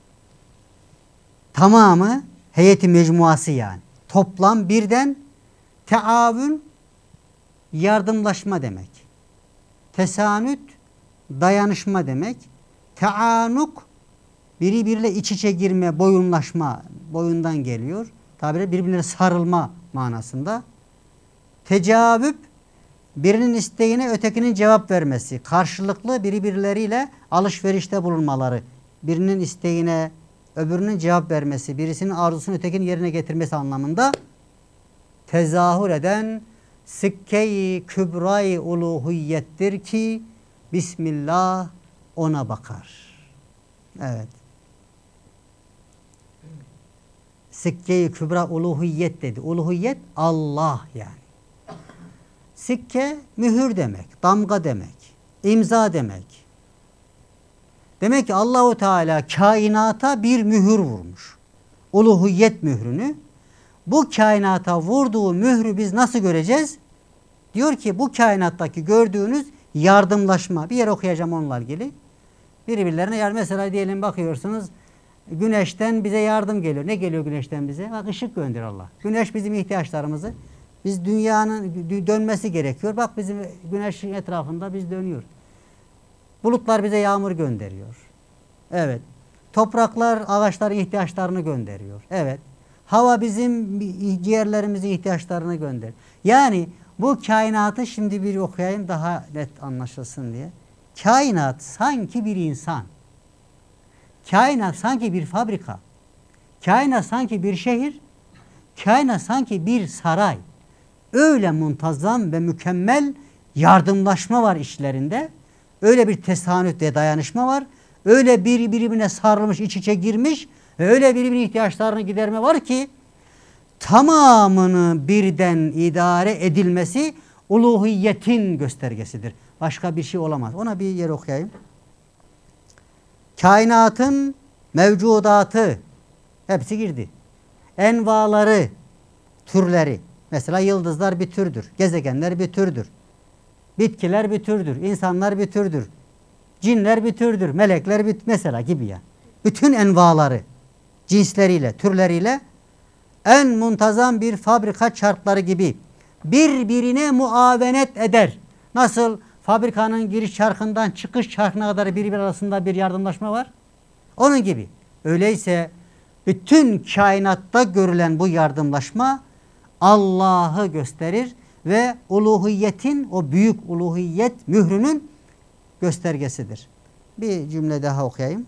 tamamı heyeti mecmuası yani. Toplam birden teavün yardımlaşma demek. Tesanüt dayanışma demek. Teanuk birbiriyle iç içe girme, boyunlaşma, boyundan geliyor. Tabiri birbirine sarılma manasında. Tecavüp birinin isteğine ötekinin cevap vermesi. Karşılıklı birbirleriyle alışverişte bulunmaları. Birinin isteğine öbürünün cevap vermesi, birisinin arzusunu ötekinin yerine getirmesi anlamında tezahür eden sikke-i kübra-i uluhiyettir ki Bismillah ona bakar. Evet. Sikke-i kübra uluhiyet dedi. Uluhiyet Allah yani. Sikke mühür demek, damga demek, imza demek. Demek ki Allahu Teala kainata bir mühür vurmuş. Uluhiyet mührünü. Bu kainata vurduğu mührü biz nasıl göreceğiz? Diyor ki bu kainattaki gördüğünüz yardımlaşma. Bir yer okuyacağım onunla ilgili. Birbirlerine yani mesela diyelim bakıyorsunuz güneşten bize yardım geliyor. Ne geliyor güneşten bize? Bak ışık gönderiyor Allah. Güneş bizim ihtiyaçlarımızı, biz dünyanın dönmesi gerekiyor. Bak bizim güneşin etrafında biz dönüyoruz. Bulutlar bize yağmur gönderiyor. Evet. Topraklar ağaçların ihtiyaçlarını gönderiyor. Evet. Hava bizim ciğerlerimizin ihtiyaçlarını gönderiyor. Yani bu kainatı şimdi bir okuyayım daha net anlaşılsın diye. Kainat sanki bir insan. Kainat sanki bir fabrika. Kainat sanki bir şehir. Kainat sanki bir saray. Öyle muntazam ve mükemmel yardımlaşma var işlerinde. Öyle bir tesanüt ve dayanışma var. Öyle bir birbirine sarılmış, iç içe girmiş ve öyle birbirinin ihtiyaçlarını giderme var ki tamamını birden idare edilmesi uluhiyetin göstergesidir. Başka bir şey olamaz. Ona bir yer okuyayım. Kainatın mevcudatı hepsi girdi. Envaları, türleri. Mesela yıldızlar bir türdür. Gezegenler bir türdür. Bitkiler bir türdür. İnsanlar bir türdür. Cinler bir türdür. Melekler bir mesela gibi ya. Bütün envaları, cinsleriyle, türleriyle en muntazam bir fabrika çarkları gibi birbirine muavenet eder. Nasıl fabrikanın giriş çarkından çıkış çarkına kadar birbiri arasında bir yardımlaşma var? Onun gibi. Öyleyse bütün kainatta görülen bu yardımlaşma Allah'ı gösterir ve uluhiyetin, o büyük uluhiyet mührünün göstergesidir. Bir cümle daha okuyayım.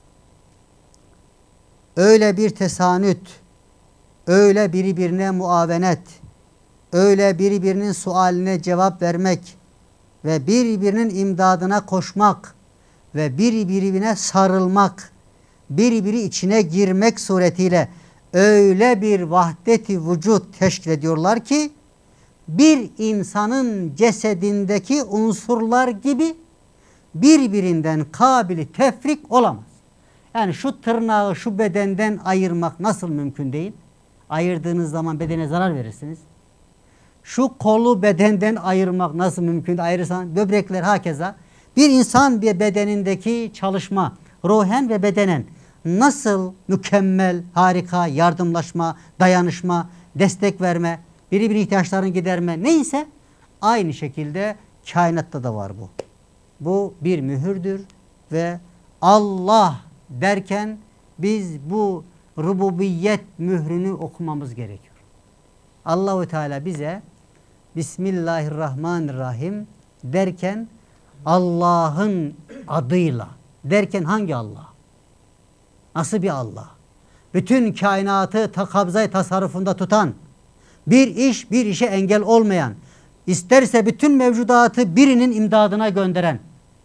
Öyle bir tesanüt, öyle birbirine muavenet, öyle birbirinin sualine cevap vermek ve birbirinin imdadına koşmak ve birbirine sarılmak, birbiri içine girmek suretiyle öyle bir vahdeti vücut teşkil ediyorlar ki bir insanın cesedindeki unsurlar gibi birbirinden kabili tefrik olamaz. Yani şu tırnağı şu bedenden ayırmak nasıl mümkün değil? Ayırdığınız zaman bedene zarar verirsiniz. Şu kolu bedenden ayırmak nasıl mümkün? Ayırırsan böbrekler hakeza. Bir insan bir bedenindeki çalışma ruhen ve bedenen nasıl mükemmel, harika, yardımlaşma, dayanışma, destek verme, birbirinin ihtiyaçlarını giderme neyse aynı şekilde kainatta da var bu. Bu bir mühürdür ve Allah derken biz bu rububiyet mührünü okumamız gerekiyor. Allahu Teala bize Bismillahirrahmanirrahim derken Allah'ın adıyla derken hangi Allah? Nasıl bir Allah? Bütün kainatı kabzayı tasarrufunda tutan, bir iş bir işe engel olmayan, isterse bütün mevcudatı birinin imdadına gönderen,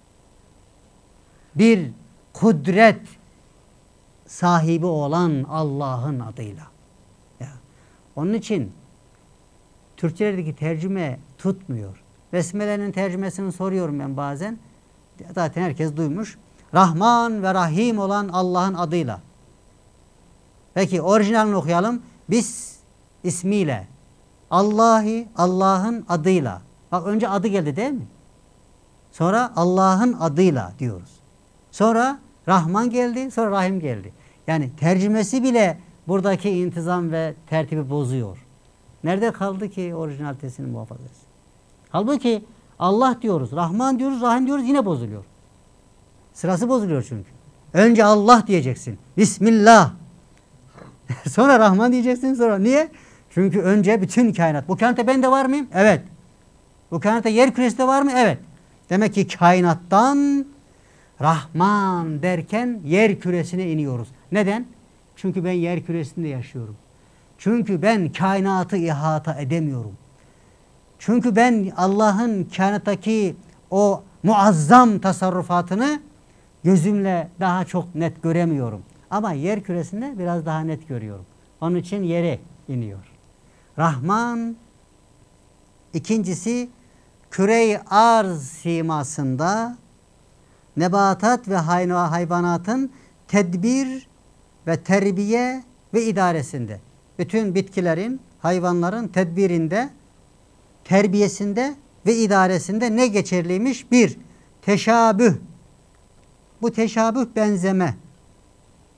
bir kudret sahibi olan Allah'ın adıyla. Ya. Onun için Türkçelerdeki tercüme tutmuyor. Besmele'nin tercümesini soruyorum ben bazen. Zaten herkes duymuş. Rahman ve Rahim olan Allah'ın adıyla. Peki orijinalini okuyalım. Biz ismiyle. Allahi Allah'ın adıyla. Bak önce adı geldi değil mi? Sonra Allah'ın adıyla diyoruz. Sonra Rahman geldi, sonra Rahim geldi. Yani tercümesi bile buradaki intizam ve tertibi bozuyor. Nerede kaldı ki orijinalitesini muhafaza etsin? Halbuki Allah diyoruz, Rahman diyoruz, Rahim diyoruz yine bozuluyor. Sırası bozuluyor çünkü. Önce Allah diyeceksin. Bismillah. Sonra Rahman diyeceksin sonra. Niye? Çünkü önce bütün kainat. Bu kainatta ben de var mıyım? Evet. Bu kainatta yer küresi de var mı? Evet. Demek ki kainattan Rahman derken yer küresine iniyoruz. Neden? Çünkü ben yer küresinde yaşıyorum. Çünkü ben kainatı ihata edemiyorum. Çünkü ben Allah'ın kainattaki o muazzam tasarrufatını gözümle daha çok net göremiyorum. Ama yer küresinde biraz daha net görüyorum. Onun için yere iniyor. Rahman, ikincisi küre-i arz simasında nebatat ve hayvanatın tedbir ve terbiye ve idaresinde. Bütün bitkilerin, hayvanların tedbirinde, terbiyesinde ve idaresinde ne geçerliymiş? Bir, teşabüh. Bu teşabüh benzeme.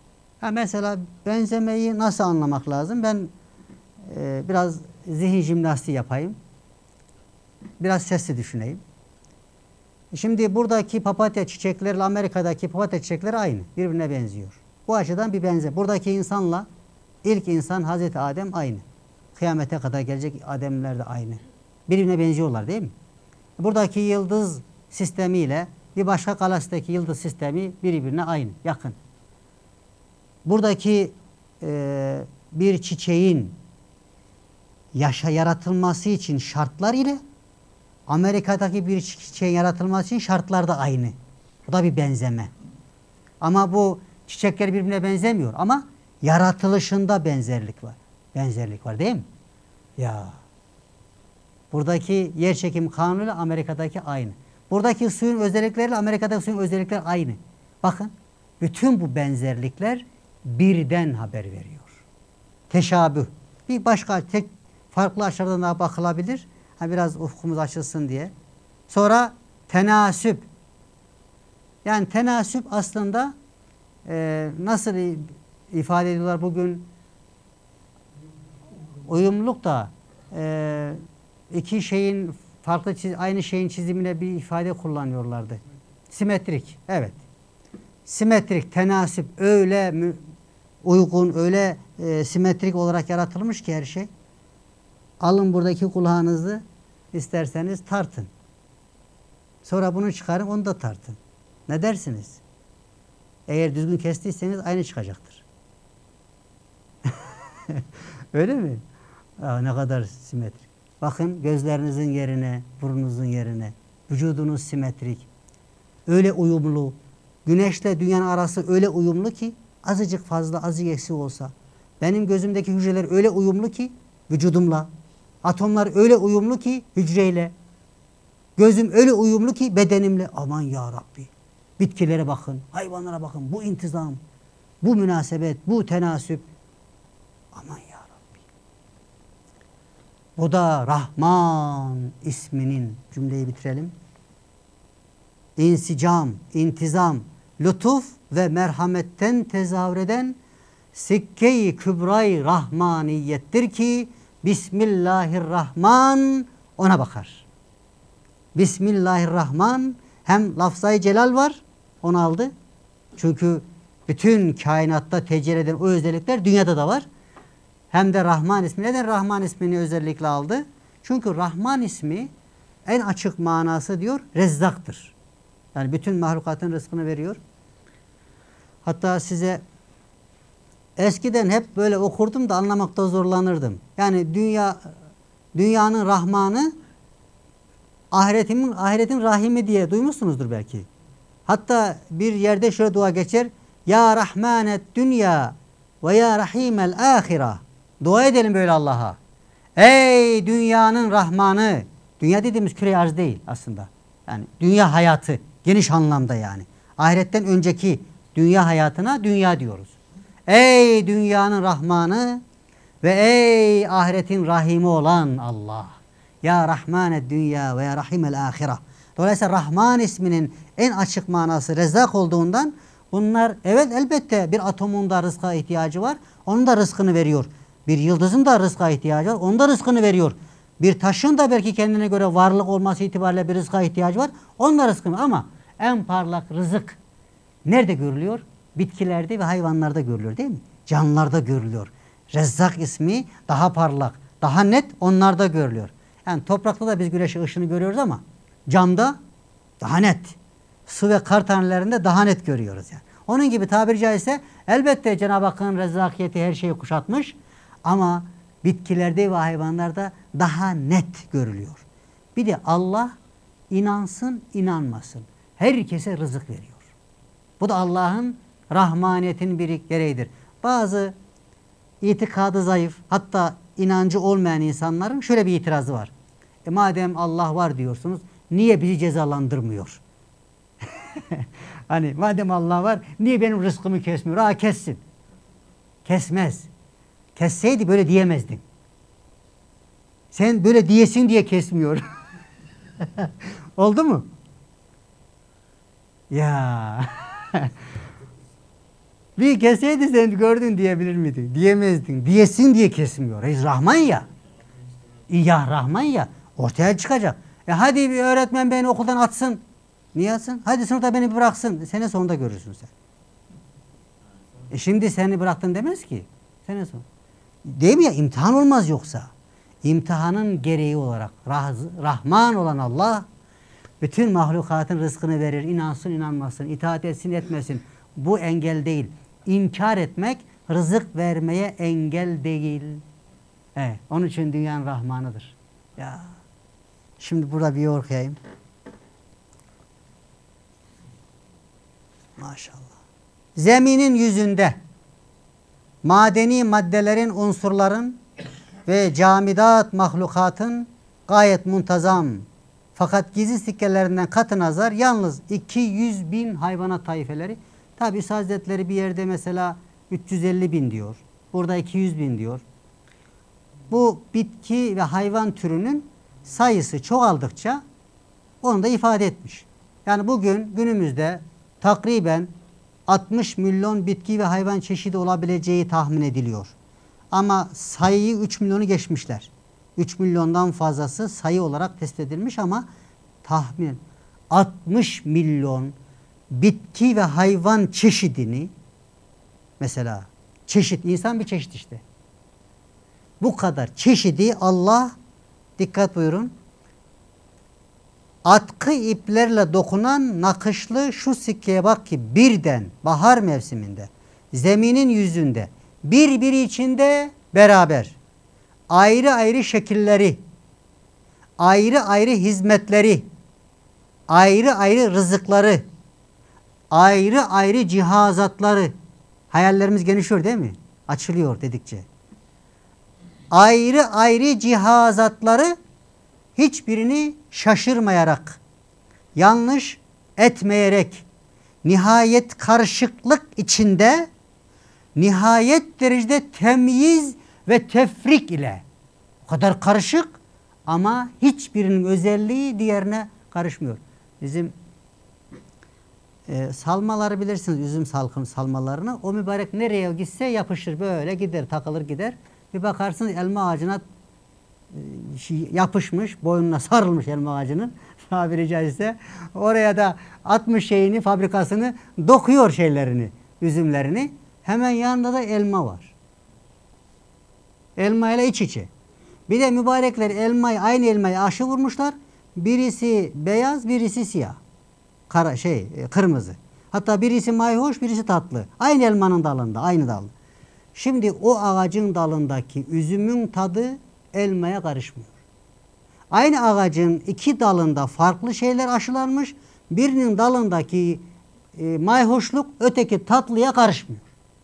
Ha mesela benzemeyi nasıl anlamak lazım? Ben e, biraz zihin jimnastiği yapayım. Biraz sesli düşüneyim. Şimdi buradaki papatya çiçeklerle Amerika'daki papatya çiçekleri aynı. Birbirine benziyor. Bu açıdan bir benzer. Buradaki insanla ilk insan Hazreti Adem aynı. Kıyamete kadar gelecek Ademler de aynı. Birbirine benziyorlar değil mi? Buradaki yıldız sistemiyle bir başka galaksideki yıldız sistemi birbirine aynı, yakın. Buradaki e, bir çiçeğin yaşa yaratılması için şartlar ile Amerika'daki bir çiçeğin yaratılması için şartlar da aynı. Bu da bir benzeme. Ama bu çiçekler birbirine benzemiyor ama yaratılışında benzerlik var. Benzerlik var değil mi? Ya. Buradaki yer çekimi kanunuyla Amerika'daki aynı. Buradaki suyun özellikleriyle Amerika'daki suyun özellikleri aynı. Bakın bütün bu benzerlikler birden haber veriyor. Teşabüh. Bir başka tek farklı açılardan daha bakılabilir. Ha, biraz ufkumuz açılsın diye. Sonra tenasüp. Yani tenasüp aslında e, nasıl ifade ediyorlar bugün? Uyumluluk da e, iki şeyin farklı çiz, aynı şeyin çizimine bir ifade kullanıyorlardı. Simetrik. Evet. Simetrik, tenasüp öyle mü, uygun, öyle e, simetrik olarak yaratılmış ki her şey. Alın buradaki kulağınızı isterseniz tartın. Sonra bunu çıkarın, onu da tartın. Ne dersiniz? Eğer düzgün kestiyseniz aynı çıkacaktır. Öyle mi? Aa, ne kadar simetrik. Bakın gözlerinizin yerine, burnunuzun yerine, vücudunuz simetrik. Öyle uyumlu. Güneşle dünyanın arası öyle uyumlu ki azıcık fazla, azıcık eksik olsa. Benim gözümdeki hücreler öyle uyumlu ki vücudumla. Atomlar öyle uyumlu ki hücreyle. Gözüm öyle uyumlu ki bedenimle. Aman ya Rabbi. Bitkilere bakın, hayvanlara bakın. Bu intizam, bu münasebet, bu tenasüp. Aman ya Rabbi. Bu da Rahman isminin, cümleyi bitirelim. İnsicam, intizam, lütuf ve merhametten tezahür eden sikke-i kübra-i rahmaniyettir ki Bismillahirrahman ona bakar. Bismillahirrahman hem lafzayı celal var, onu aldı. Çünkü bütün kainatta tecelli eden o özellikler dünyada da var. Hem de Rahman ismi. Neden Rahman ismini özellikle aldı? Çünkü Rahman ismi en açık manası diyor Rezzaktır. Yani bütün mahlukatın rızkını veriyor. Hatta size eskiden hep böyle okurdum da anlamakta zorlanırdım. Yani dünya dünyanın Rahmanı ahiretimin ahiretin Rahimi diye duymuşsunuzdur belki. Hatta bir yerde şöyle dua geçer. Ya Rahmanet dünya ve ya Rahimel ahira. Dua edelim böyle Allah'a. Ey dünyanın Rahmanı. Dünya dediğimiz küre arz değil aslında. Yani dünya hayatı geniş anlamda yani. Ahiretten önceki dünya hayatına dünya diyoruz. Ey dünyanın Rahmanı ve ey ahiretin Rahimi olan Allah. Ya Rahmanet dünya ve ya Rahimel ahira. Dolayısıyla Rahman isminin en açık manası Rezzak olduğundan bunlar evet elbette bir atomun da rızka ihtiyacı var. Onun da rızkını veriyor. Bir yıldızın da rızka ihtiyacı var. Onun da rızkını veriyor. Bir taşın da belki kendine göre varlık olması itibariyle bir rızka ihtiyacı var. Onun da rızkını ama en parlak rızık nerede görülüyor? Bitkilerde ve hayvanlarda görülüyor değil mi? Canlılarda görülüyor. Rezzak ismi daha parlak, daha net onlarda görülüyor. Yani toprakta da biz güneşin ışığını görüyoruz ama camda daha net. Su ve kar tanelerinde daha net görüyoruz yani. Onun gibi tabiri caizse elbette Cenab-ı Hakk'ın rezzakiyeti her şeyi kuşatmış ama bitkilerde ve hayvanlarda daha net görülüyor. Bir de Allah inansın inanmasın herkese rızık veriyor. Bu da Allah'ın rahmaniyetinin bir gereğidir. Bazı itikadı zayıf hatta inancı olmayan insanların şöyle bir itirazı var. E madem Allah var diyorsunuz niye bizi cezalandırmıyor? Hani madem Allah var niye benim rızkımı kesmiyor? Aa kessin. Kesmez. Kesseydi böyle diyemezdin. Sen böyle diyesin diye kesmiyor. Oldu mu? Ya. Bir keseydi sen gördün diyebilir miydin? Diyemezdin. Diyesin diye kesmiyor. Reis Rahman ya. Ya Rahman ya. Ortaya çıkacak. E hadi bir öğretmen beni okuldan atsın. Niye atsın? Hadi sınıfta beni bıraksın. Sene sonunda görürsün sen. E şimdi seni bıraktın demez ki. Sene son. Değil mi ya? İmtihan olmaz yoksa. İmtihanın gereği olarak Rah Rahman olan Allah bütün mahlukatın rızkını verir. İnansın inanmasın, itaat etsin etmesin. Bu engel değil. İnkar etmek rızık vermeye engel değil. Evet, onun için dünyanın Rahmanıdır. Ya. Şimdi burada bir okuyayım. Maşallah. Zeminin yüzünde madeni maddelerin, unsurların ve camidat mahlukatın gayet muntazam fakat gizli sikkelerinden katı nazar yalnız iki yüz bin hayvanat taifeleri. Tabi İsa Hazretleri bir yerde mesela üç yüz elli bin diyor. Burada iki yüz bin diyor. Bu bitki ve hayvan türünün sayısı çoğaldıkça onu da ifade etmiş. Yani bugün günümüzde takriben altmış milyon bitki ve hayvan çeşidi olabileceği tahmin ediliyor. Ama sayıyı üç milyonu geçmişler. üç milyondan fazlası sayı olarak tespit edilmiş ama tahmin altmış milyon bitki ve hayvan çeşidini, mesela çeşit, insan bir çeşit işte. Bu kadar çeşidi Allah, dikkat buyurun, atkı iplerle dokunan nakışlı şu sikkeye bak ki birden bahar mevsiminde zeminin yüzünde birbiri içinde beraber ayrı ayrı şekilleri, ayrı ayrı hizmetleri, ayrı ayrı rızıkları, ayrı ayrı cihazatları, hayallerimiz genişliyor değil mi? Açılıyor dedikçe. Ayrı ayrı cihazatları hiçbirini şaşırmayarak, yanlış etmeyerek, nihayet karışıklık içinde, nihayet derecede temyiz ve tefrik ile, o kadar karışık ama hiçbirinin özelliği diğerine karışmıyor. Bizim e, salmaları bilirsiniz, üzüm salkım salmalarını. O mübarek nereye gitse yapışır, böyle gider, takılır gider. Bir bakarsınız elma ağacına e, yapışmış, boynuna sarılmış elma ağacının, tabiri caizse. Oraya da atmış şeyini, fabrikasını, dokuyor şeylerini, üzümlerini. Hemen yanında da elma var. Elma ile iç içe. Bir de mübarekler elmayı, aynı elmayı aşı vurmuşlar. Birisi beyaz, birisi siyah. Kara, şey, kırmızı. Hatta birisi mayhoş, birisi tatlı. Aynı elmanın dalında, aynı dal. Şimdi o ağacın dalındaki üzümün tadı elmaya karışmıyor. Aynı ağacın iki dalında farklı şeyler aşılanmış. Birinin dalındaki e, mayhoşluk öteki tatlıya karışmıyor.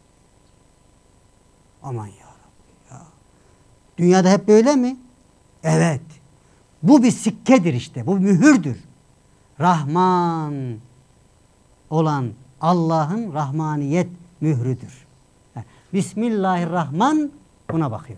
Aman ya Rabbi ya. Dünyada hep böyle mi? Evet. Bu bir sikkedir işte. Bu mühürdür. Rahman olan Allah'ın rahmaniyet mührüdür. Bismillahirrahman buna bakıyor.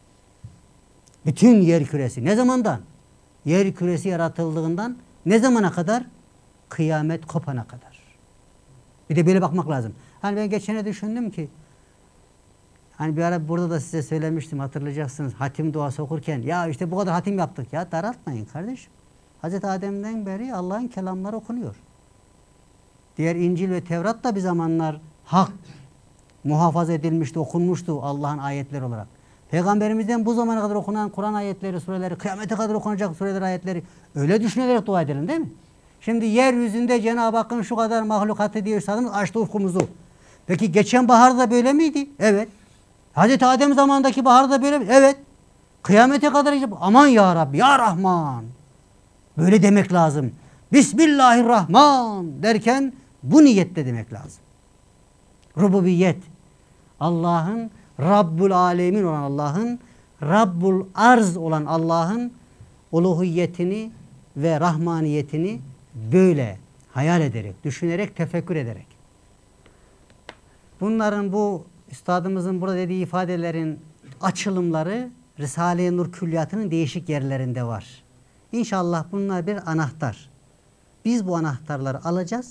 Bütün yer küresi ne zamandan? Yer küresi yaratıldığından ne zamana kadar? Kıyamet kopana kadar. Bir de böyle bakmak lazım. Hani ben geçene düşündüm ki, hani bir ara burada da size söylemiştim, hatırlayacaksınız. Hatim duası okurken, ya işte bu kadar hatim yaptık. Ya daraltmayın kardeşim. Hazreti Adem'den beri Allah'ın kelamları okunuyor. Diğer İncil ve Tevrat da bir zamanlar hak muhafaza edilmişti, okunmuştu Allah'ın ayetleri olarak. Peygamberimizden bu zamana kadar okunan Kur'an ayetleri, sureleri, kıyamete kadar okunacak sureler, ayetleri öyle düşünerek dua edelim değil mi? Şimdi yeryüzünde Cenab-ı Hakk'ın şu kadar mahlukatı diye üstadımız açtı ufkumuzu. Peki geçen bahar da böyle miydi? Evet. Hazreti Adem zamanındaki bahar da böyle mi? Evet. Kıyamete kadar aman ya Rabbi, ya Rahman. Böyle demek lazım. Bismillahirrahman derken bu niyette demek lazım. Rububiyet. Allah'ın Rabbul Alemin olan Allah'ın, Rabbul Arz olan Allah'ın uluhiyetini ve rahmaniyetini böyle hayal ederek, düşünerek, tefekkür ederek. Bunların, bu üstadımızın burada dediği ifadelerin açılımları Risale-i Nur Külliyatı'nın değişik yerlerinde var. İnşallah bunlar bir anahtar. Biz bu anahtarları alacağız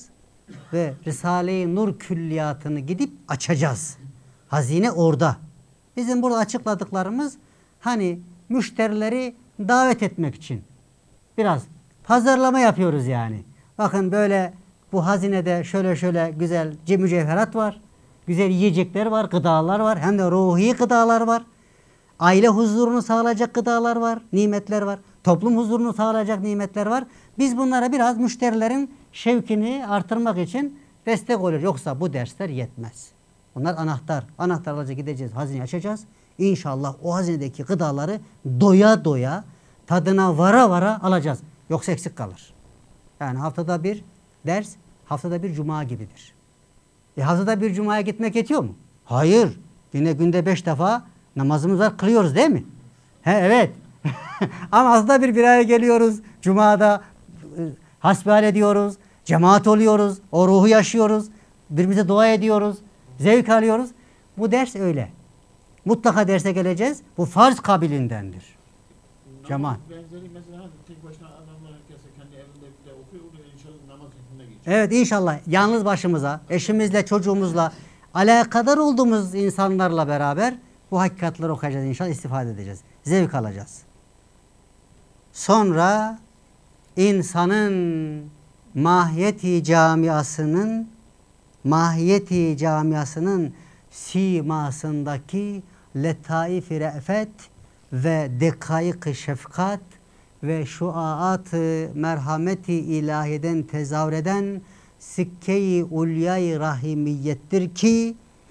ve Risale-i Nur külliyatını gidip açacağız. Hazine orada. Bizim burada açıkladıklarımız hani müşterileri davet etmek için. Biraz pazarlama yapıyoruz yani. Bakın böyle bu hazinede şöyle şöyle güzel mücevherat var. Güzel yiyecekler var, gıdalar var. Hem de ruhi gıdalar var. Aile huzurunu sağlayacak gıdalar var, nimetler var. Toplum huzurunu sağlayacak nimetler var. Biz bunlara biraz müşterilerin şevkini artırmak için destek oluyoruz. Yoksa bu dersler yetmez. Onlar anahtar. Anahtarlarca gideceğiz, hazineyi açacağız. İnşallah o hazinedeki gıdaları doya doya, tadına vara vara alacağız. Yoksa eksik kalır. Yani haftada bir ders, haftada bir cuma gibidir. E haftada bir cumaya gitmek yetiyor mu? Hayır. Yine günde beş defa namazımız var, kılıyoruz değil mi? He, evet. Ama haftada bir bir araya geliyoruz. Cumada e, hasbihal ediyoruz. Cemaat oluyoruz. O ruhu yaşıyoruz. Birbirimize dua ediyoruz. Zevk alıyoruz. Bu ders öyle. Mutlaka derse geleceğiz. Bu farz kabilindendir. Namaz Cemaat. benzeri mesela hani tek başına adamlar herkese kendi evinde bir de okuyor. O da inşallah namaz hükmüne geçiyor. Evet inşallah yalnız başımıza, eşimizle, çocuğumuzla, alakadar olduğumuz insanlarla beraber bu hakikatleri okuyacağız inşallah, istifade edeceğiz. Zevk alacağız. Sonra insanın mahiyeti camiasının mahiyeti camiasının simasındaki letaif-i re'fet ve dekayık-ı şefkat ve şuaat-ı merhameti ilahiden tezahür eden sikke-i ulyay rahimiyettir ki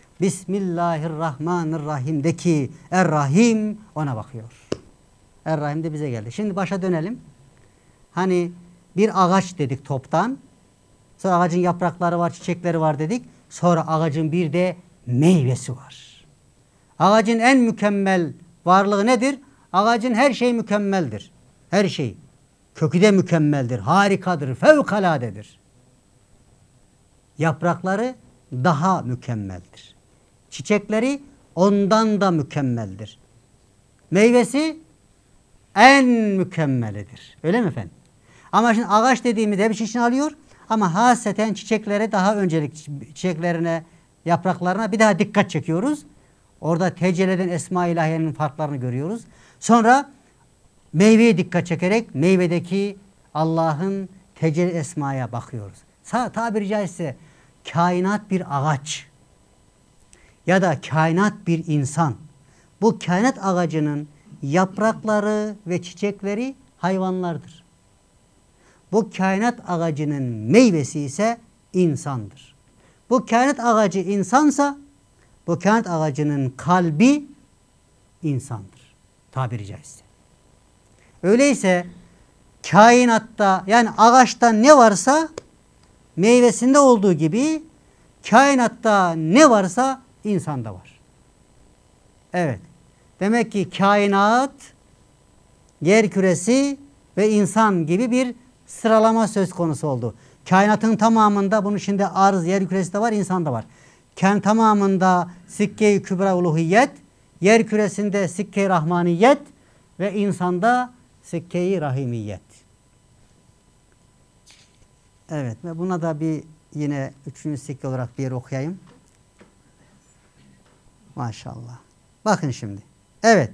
Bismillahirrahmanirrahim'deki Er-Rahim ona bakıyor. Er-Rahim de bize geldi. Şimdi başa dönelim. Hani bir ağaç dedik toptan. Sonra ağacın yaprakları var, çiçekleri var dedik. Sonra ağacın bir de meyvesi var. Ağacın en mükemmel varlığı nedir? Ağacın her şeyi mükemmeldir. Her şey. Kökü de mükemmeldir, harikadır, fevkaladedir. Yaprakları daha mükemmeldir. Çiçekleri ondan da mükemmeldir. Meyvesi en mükemmelidir. Öyle mi efendim? Ama şimdi ağaç dediğimiz hepsi için alıyor. Ama haseten çiçeklere daha öncelik, çiçeklerine, yapraklarına bir daha dikkat çekiyoruz. Orada tecelli eden Esma-i İlahiye'nin farklarını görüyoruz. Sonra meyveye dikkat çekerek meyvedeki Allah'ın tecelli esmaya bakıyoruz. Tabiri caizse kainat bir ağaç ya da kainat bir insan. Bu kainat ağacının yaprakları ve çiçekleri hayvanlardır. Bu kainat ağacının meyvesi ise insandır. Bu kainat ağacı insansa bu kainat ağacının kalbi insandır. Tabiri caizse. Öyleyse kainatta yani ağaçta ne varsa meyvesinde olduğu gibi kainatta ne varsa insanda var. Evet. Demek ki kainat, yer küresi ve insan gibi bir sıralama söz konusu oldu. Kainatın tamamında bunun içinde arz, yer küresi de var, insan da var. Kainat tamamında sikke-i kübra uluhiyet, yer küresinde sikke-i rahmaniyet ve insanda sikke-i rahimiyet. Evet ve buna da bir yine üçüncü sikke olarak bir yer okuyayım. Maşallah. Bakın şimdi. Evet.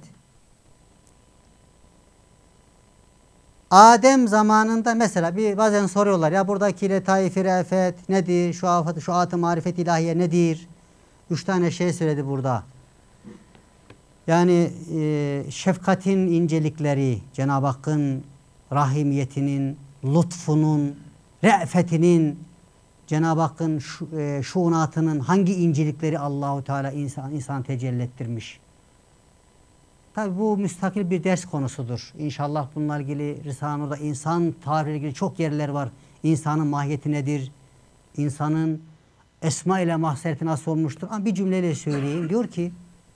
Adem zamanında mesela bir bazen soruyorlar ya buradaki letaif-i re'fet nedir? Şu afet, şu at-ı marifet ilahiye nedir? Üç tane şey söyledi burada. Yani e, şefkatin incelikleri, Cenab-ı Hakk'ın rahimiyetinin, lütfunun, re'fetinin, Cenab-ı Hakk'ın şu, e, şuunatının hangi incelikleri Allahu Teala insan insan tecelli ettirmiş. Tabi bu müstakil bir ders konusudur. İnşallah bununla ilgili Risale-i Nur'da insan tarihiyle ilgili çok yerler var. İnsanın mahiyeti nedir? İnsanın esma ile mahsereti nasıl olmuştur? Ama bir cümleyle söyleyeyim. Diyor ki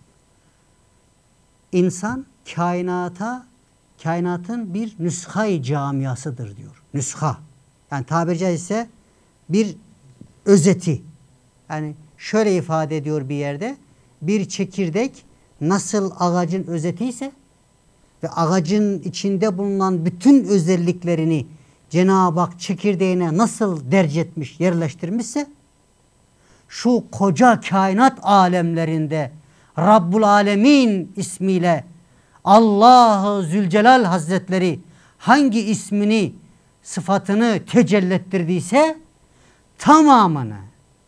İnsan kainata, kainatın bir nüshayı camiasıdır diyor. Nüsha. Yani tabiri caizse bir özeti. Yani şöyle ifade ediyor bir yerde. Bir çekirdek nasıl ağacın özeti ise ve ağacın içinde bulunan bütün özelliklerini Cenab-ı Hak çekirdeğine nasıl derc etmiş, yerleştirmişse şu koca kainat alemlerinde Rabbul Alemin ismiyle Allah-ı Zülcelal Hazretleri hangi ismini, sıfatını tecellettirdiyse tamamını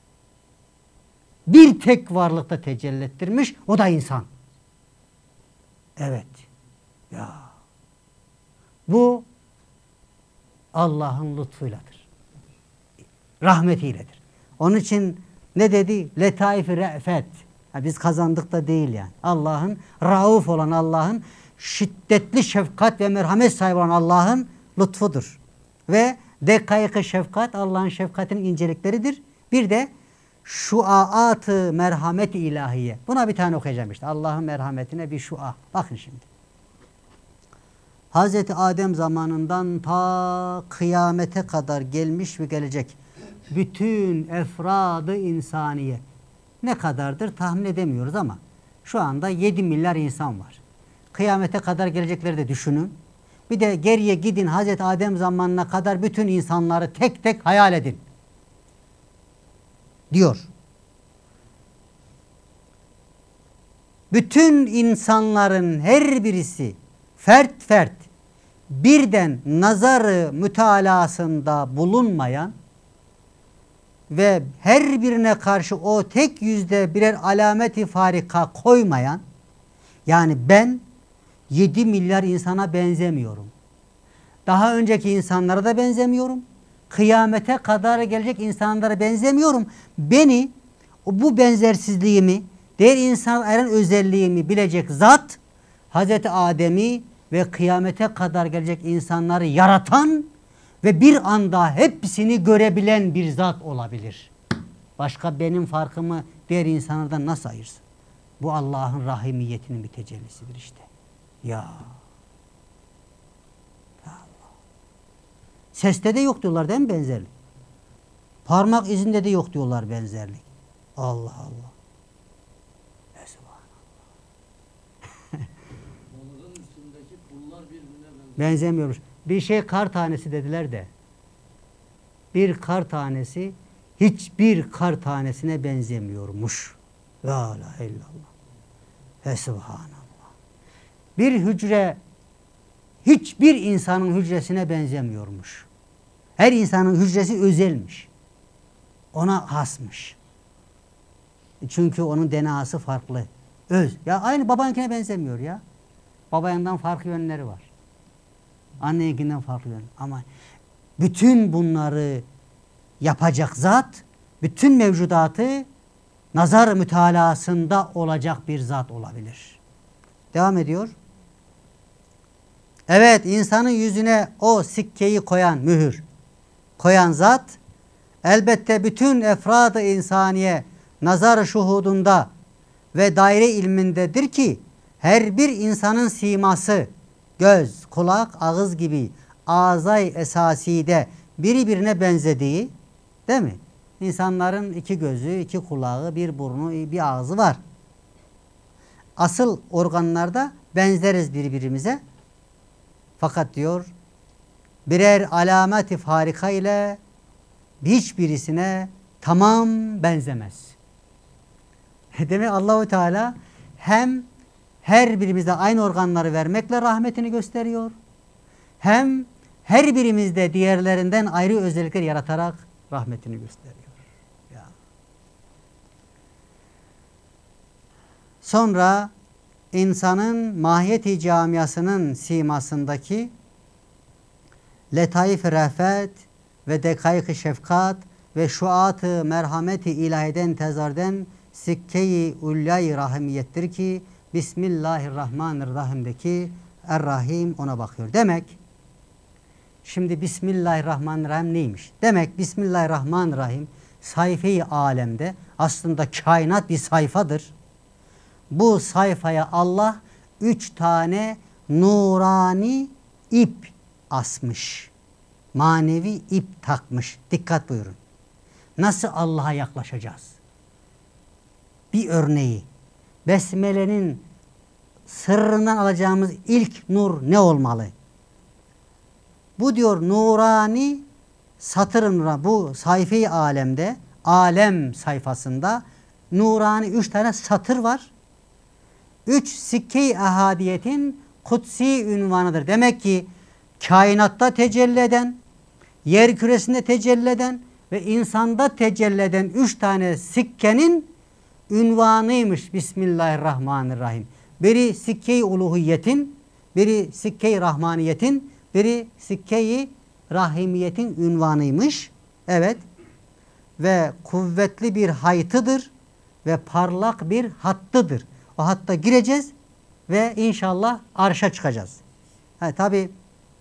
bir tek varlıkta tecellettirmiş, o da insan. Evet. Ya. Bu Allah'ın lütfuyladır. Rahmetiyledir. Onun için ne dedi? Letaif-i re'fet. Yani biz kazandık da değil yani. Allah'ın rauf olan Allah'ın şiddetli şefkat ve merhamet sahibi olan Allah'ın lütfudur. Ve dekayık-ı şefkat Allah'ın şefkatinin incelikleridir. Bir de şuaat-ı merhamet-i ilahiye. Buna bir tane okuyacağım işte. Allah'ın merhametine bir şua. Bakın şimdi. Hazreti Adem zamanından ta kıyamete kadar gelmiş ve gelecek bütün efradı insaniye ne kadardır tahmin edemiyoruz ama şu anda yedi milyar insan var. Kıyamete kadar gelecekleri de düşünün. Bir de geriye gidin, Hazreti Adem zamanına kadar bütün insanları tek tek hayal edin diyor. Bütün insanların her birisi fert fert birden nazarı mütalasında bulunmayan ve her birine karşı o tek yüzde birer alameti farika koymayan, yani ben yedi milyar insana benzemiyorum. Daha önceki insanlara da benzemiyorum. Kıyamete kadar gelecek insanlara benzemiyorum. Beni, bu benzersizliğimi, diğer insan eren özelliğimi bilecek zat, Hazreti Adem'i ve kıyamete kadar gelecek insanları yaratan ve bir anda hepsini görebilen bir zat olabilir. Başka benim farkımı diğer insanlardan nasıl ayırsın? Bu Allah'ın rahimiyetinin bir tecellisidir işte. Ya. Ya Allah. Seste de yok diyorlar değil mi benzerlik? Parmak izinde de yok diyorlar benzerlik. Allah Allah. Benzemiyormuş. Bir şey kar tanesi dediler de bir kar tanesi hiçbir kar tanesine benzemiyormuş. La ilahe illallah. Ve subhanallah. Bir hücre hiçbir insanın hücresine benzemiyormuş. Her insanın hücresi özelmiş. Ona hasmış. Çünkü onun D N A'sı farklı. Öz. Ya aynı babanınkine benzemiyor ya. Babayından farklı yönleri var. Anneninkinden farklı yön. Ama bütün bunları yapacak zat, bütün mevcudatı nazar mütalasında olacak bir zat olabilir. Devam ediyor. Evet, insanın yüzüne o sikkeyi koyan, mühür koyan zat, elbette bütün efrad-ı insaniye nazar şuhudunda ve daire ilmindedir ki her bir insanın siması, göz, kulak, ağız gibi azay esaside birbirine benzediği, değil mi? İnsanların iki gözü, iki kulağı, bir burnu, bir ağzı var. Asıl organlarda benzeriz birbirimize. Fakat diyor, birer alamet-i farika ile hiçbirisine tamam benzemez. Demek Allahu Teala hem her birimize aynı organları vermekle rahmetini gösteriyor, hem her birimizde diğerlerinden ayrı özellikler yaratarak rahmetini gösteriyor. Ya. Sonra insanın mahiyeti camiasının simasındaki letaif-i rafet ve dekayık-ı şefkat ve şuat-ı merhameti ilahiden tezarden sikke-i ulyay rahimiyettir ki Bismillahirrahmanirrahim'deki Er-Rahim ona bakıyor. Demek şimdi Bismillahirrahmanirrahim neymiş? Demek Bismillahirrahmanirrahim sayfayı alemde aslında kainat bir sayfadır. Bu sayfaya Allah üç tane nurani ip asmış. Manevi ip takmış. Dikkat buyurun. Nasıl Allah'a yaklaşacağız? Bir örneği. Besmele'nin sırrından alacağımız ilk nur ne olmalı? Bu diyor nurani satırın bu sayfayı alemde alem sayfasında nurani üç tane satır var. Üç sikke-i ehadiyetin kutsi ünvanıdır. Demek ki kainatta tecelli eden, yer küresinde tecelli eden ve insanda tecelli eden üç tane sikkenin ünvanıymış Bismillahirrahmanirrahim. Biri sikke-i uluhiyetin, biri sikke-i rahmaniyetin, biri sikke-i rahimiyetin ünvanıymış. Evet. Ve kuvvetli bir haytıdır ve parlak bir hattıdır. O hatta gireceğiz ve inşallah arşa çıkacağız. Ha, tabii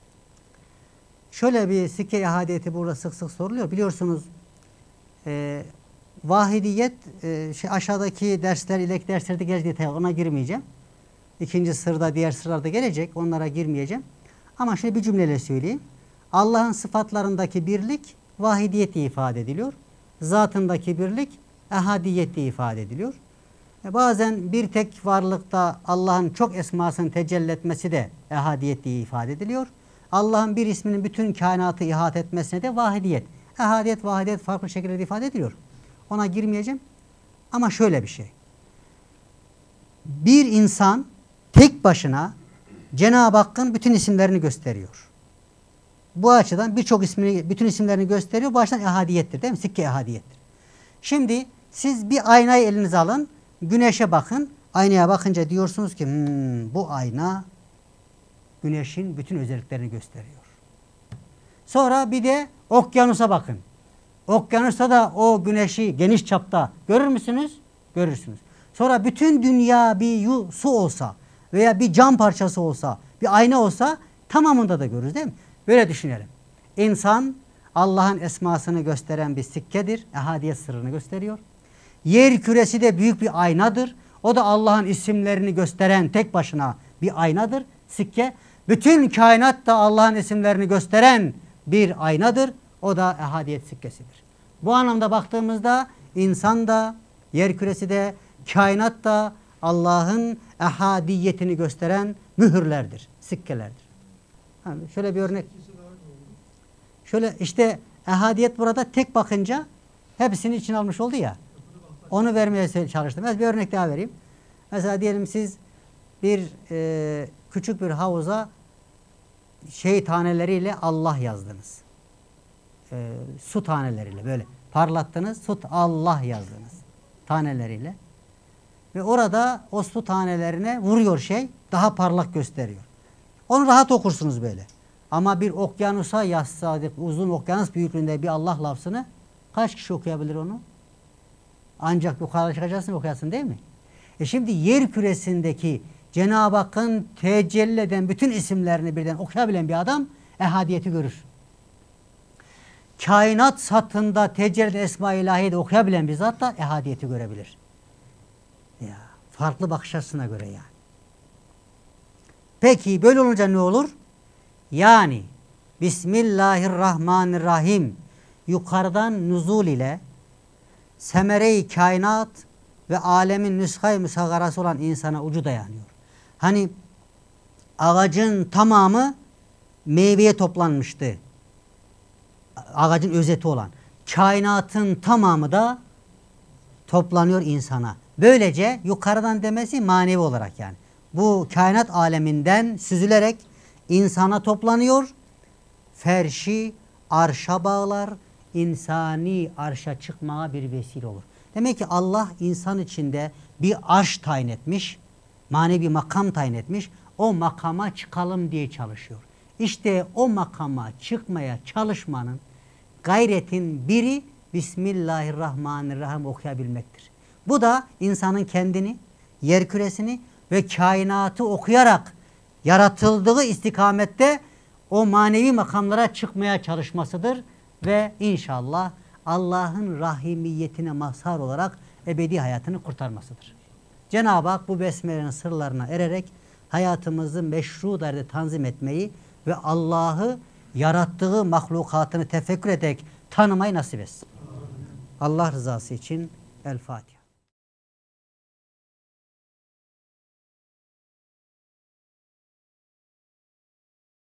şöyle bir sikke-i ehadiyeti burada sık sık soruluyor. Biliyorsunuz e, vahidiyet e, şey aşağıdaki dersler, ilek derslerde gelecek detay, ona girmeyeceğim. İkinci sırda, diğer sırlarda gelecek. Onlara girmeyeceğim. Ama şöyle bir cümleyle söyleyeyim. Allah'ın sıfatlarındaki birlik vahidiyeti ifade ediliyor. Zatındaki birlik ehadiyeti ifade ediliyor. E bazen bir tek varlıkta Allah'ın çok esmasını tecelli etmesi de ehadiyeti ifade ediliyor. Allah'ın bir isminin bütün kainatı ihate etmesine de vahidiyet. Ehadiyet, vahidiyet farklı şekillerde ifade ediliyor. Ona girmeyeceğim. Ama şöyle bir şey. Bir insan tek başına Cenab-ı Hakk'ın bütün isimlerini gösteriyor. Bu açıdan birçok ismini, bütün isimlerini gösteriyor. Bu açıdan ehadiyettir, değil mi? Sikke ehadiyettir. Şimdi siz bir aynayı elinize alın, güneşe bakın. Aynaya bakınca diyorsunuz ki hmm, bu ayna güneşin bütün özelliklerini gösteriyor. Sonra bir de okyanusa bakın. Okyanusta da o güneşi geniş çapta görür müsünüz? Görürsünüz. Sonra bütün dünya bir su olsa veya bir cam parçası olsa, bir ayna olsa tamamında da görürüz, değil mi? Böyle düşünelim. İnsan Allah'ın esmasını gösteren bir sikkedir. Ehadiyet sırrını gösteriyor. Yer küresi de büyük bir aynadır. O da Allah'ın isimlerini gösteren tek başına bir aynadır. Sikke. Bütün kainat da Allah'ın isimlerini gösteren bir aynadır. O da ehadiyet sikkesidir. Bu anlamda baktığımızda insan da, yer küresi de, kainat da Allah'ın ehadiyetini gösteren mühürlerdir, sikkelerdir. Yani şöyle bir örnek. Şöyle işte ehadiyet burada tek bakınca hepsini içine almış oldu ya. Onu vermeye çalıştım. Ben bir örnek daha vereyim. Mesela diyelim siz bir e, küçük bir havuza şey taneleriyle Allah yazdınız. E, su taneleriyle böyle parlattınız. Su Allah yazdınız taneleriyle. Ve orada o su tanelerine vuruyor şey, daha parlak gösteriyor. Onu rahat okursunuz böyle. Ama bir okyanusa yazsaydık, uzun okyanus büyüklüğünde bir Allah lafzını kaç kişi okuyabilir onu? Ancak yukarı çıkacaksın, okuyasın, değil mi? E şimdi yer küresindeki Cenab-ı Hakk'ın tecelli eden bütün isimlerini birden okuyabilen bir adam ehadiyeti görür. Kainat satında tecelli eden Esma-i İlahi'yi de okuyabilen bir zat da ehadiyeti görebilir. Ya, farklı bakış açısına göre yani. Peki böyle olunca ne olur? Yani Bismillahirrahmanirrahim yukarıdan nuzul ile semere-i kainat ve alemin nüshâ-i müsagarası olan insana ucu dayanıyor. Hani ağacın tamamı meyveye toplanmıştı. Ağacın özeti olan. Kainatın tamamı da toplanıyor insana. Böylece yukarıdan demesi manevi olarak yani. Bu kainat aleminden süzülerek insana toplanıyor. Ferşi arşa bağlar, insani arşa çıkmaya bir vesile olur. Demek ki Allah insan içinde bir arş tayin etmiş, manevi makam tayin etmiş. O makama çıkalım diye çalışıyor. İşte o makama çıkmaya çalışmanın, gayretin biri Bismillahirrahmanirrahim okuyabilmektir. Bu da insanın kendini, yer küresini ve kainatı okuyarak yaratıldığı istikamette o manevi makamlara çıkmaya çalışmasıdır ve inşallah Allah'ın rahimiyetine mazhar olarak ebedi hayatını kurtarmasıdır. Cenab-ı Hak bu besmelenin sırlarına ererek hayatımızı meşru derde tanzim etmeyi ve Allah'ı yarattığı mahlukatını tefekkür ederek tanımayı nasip etsin. Allah rızası için El Fatiha.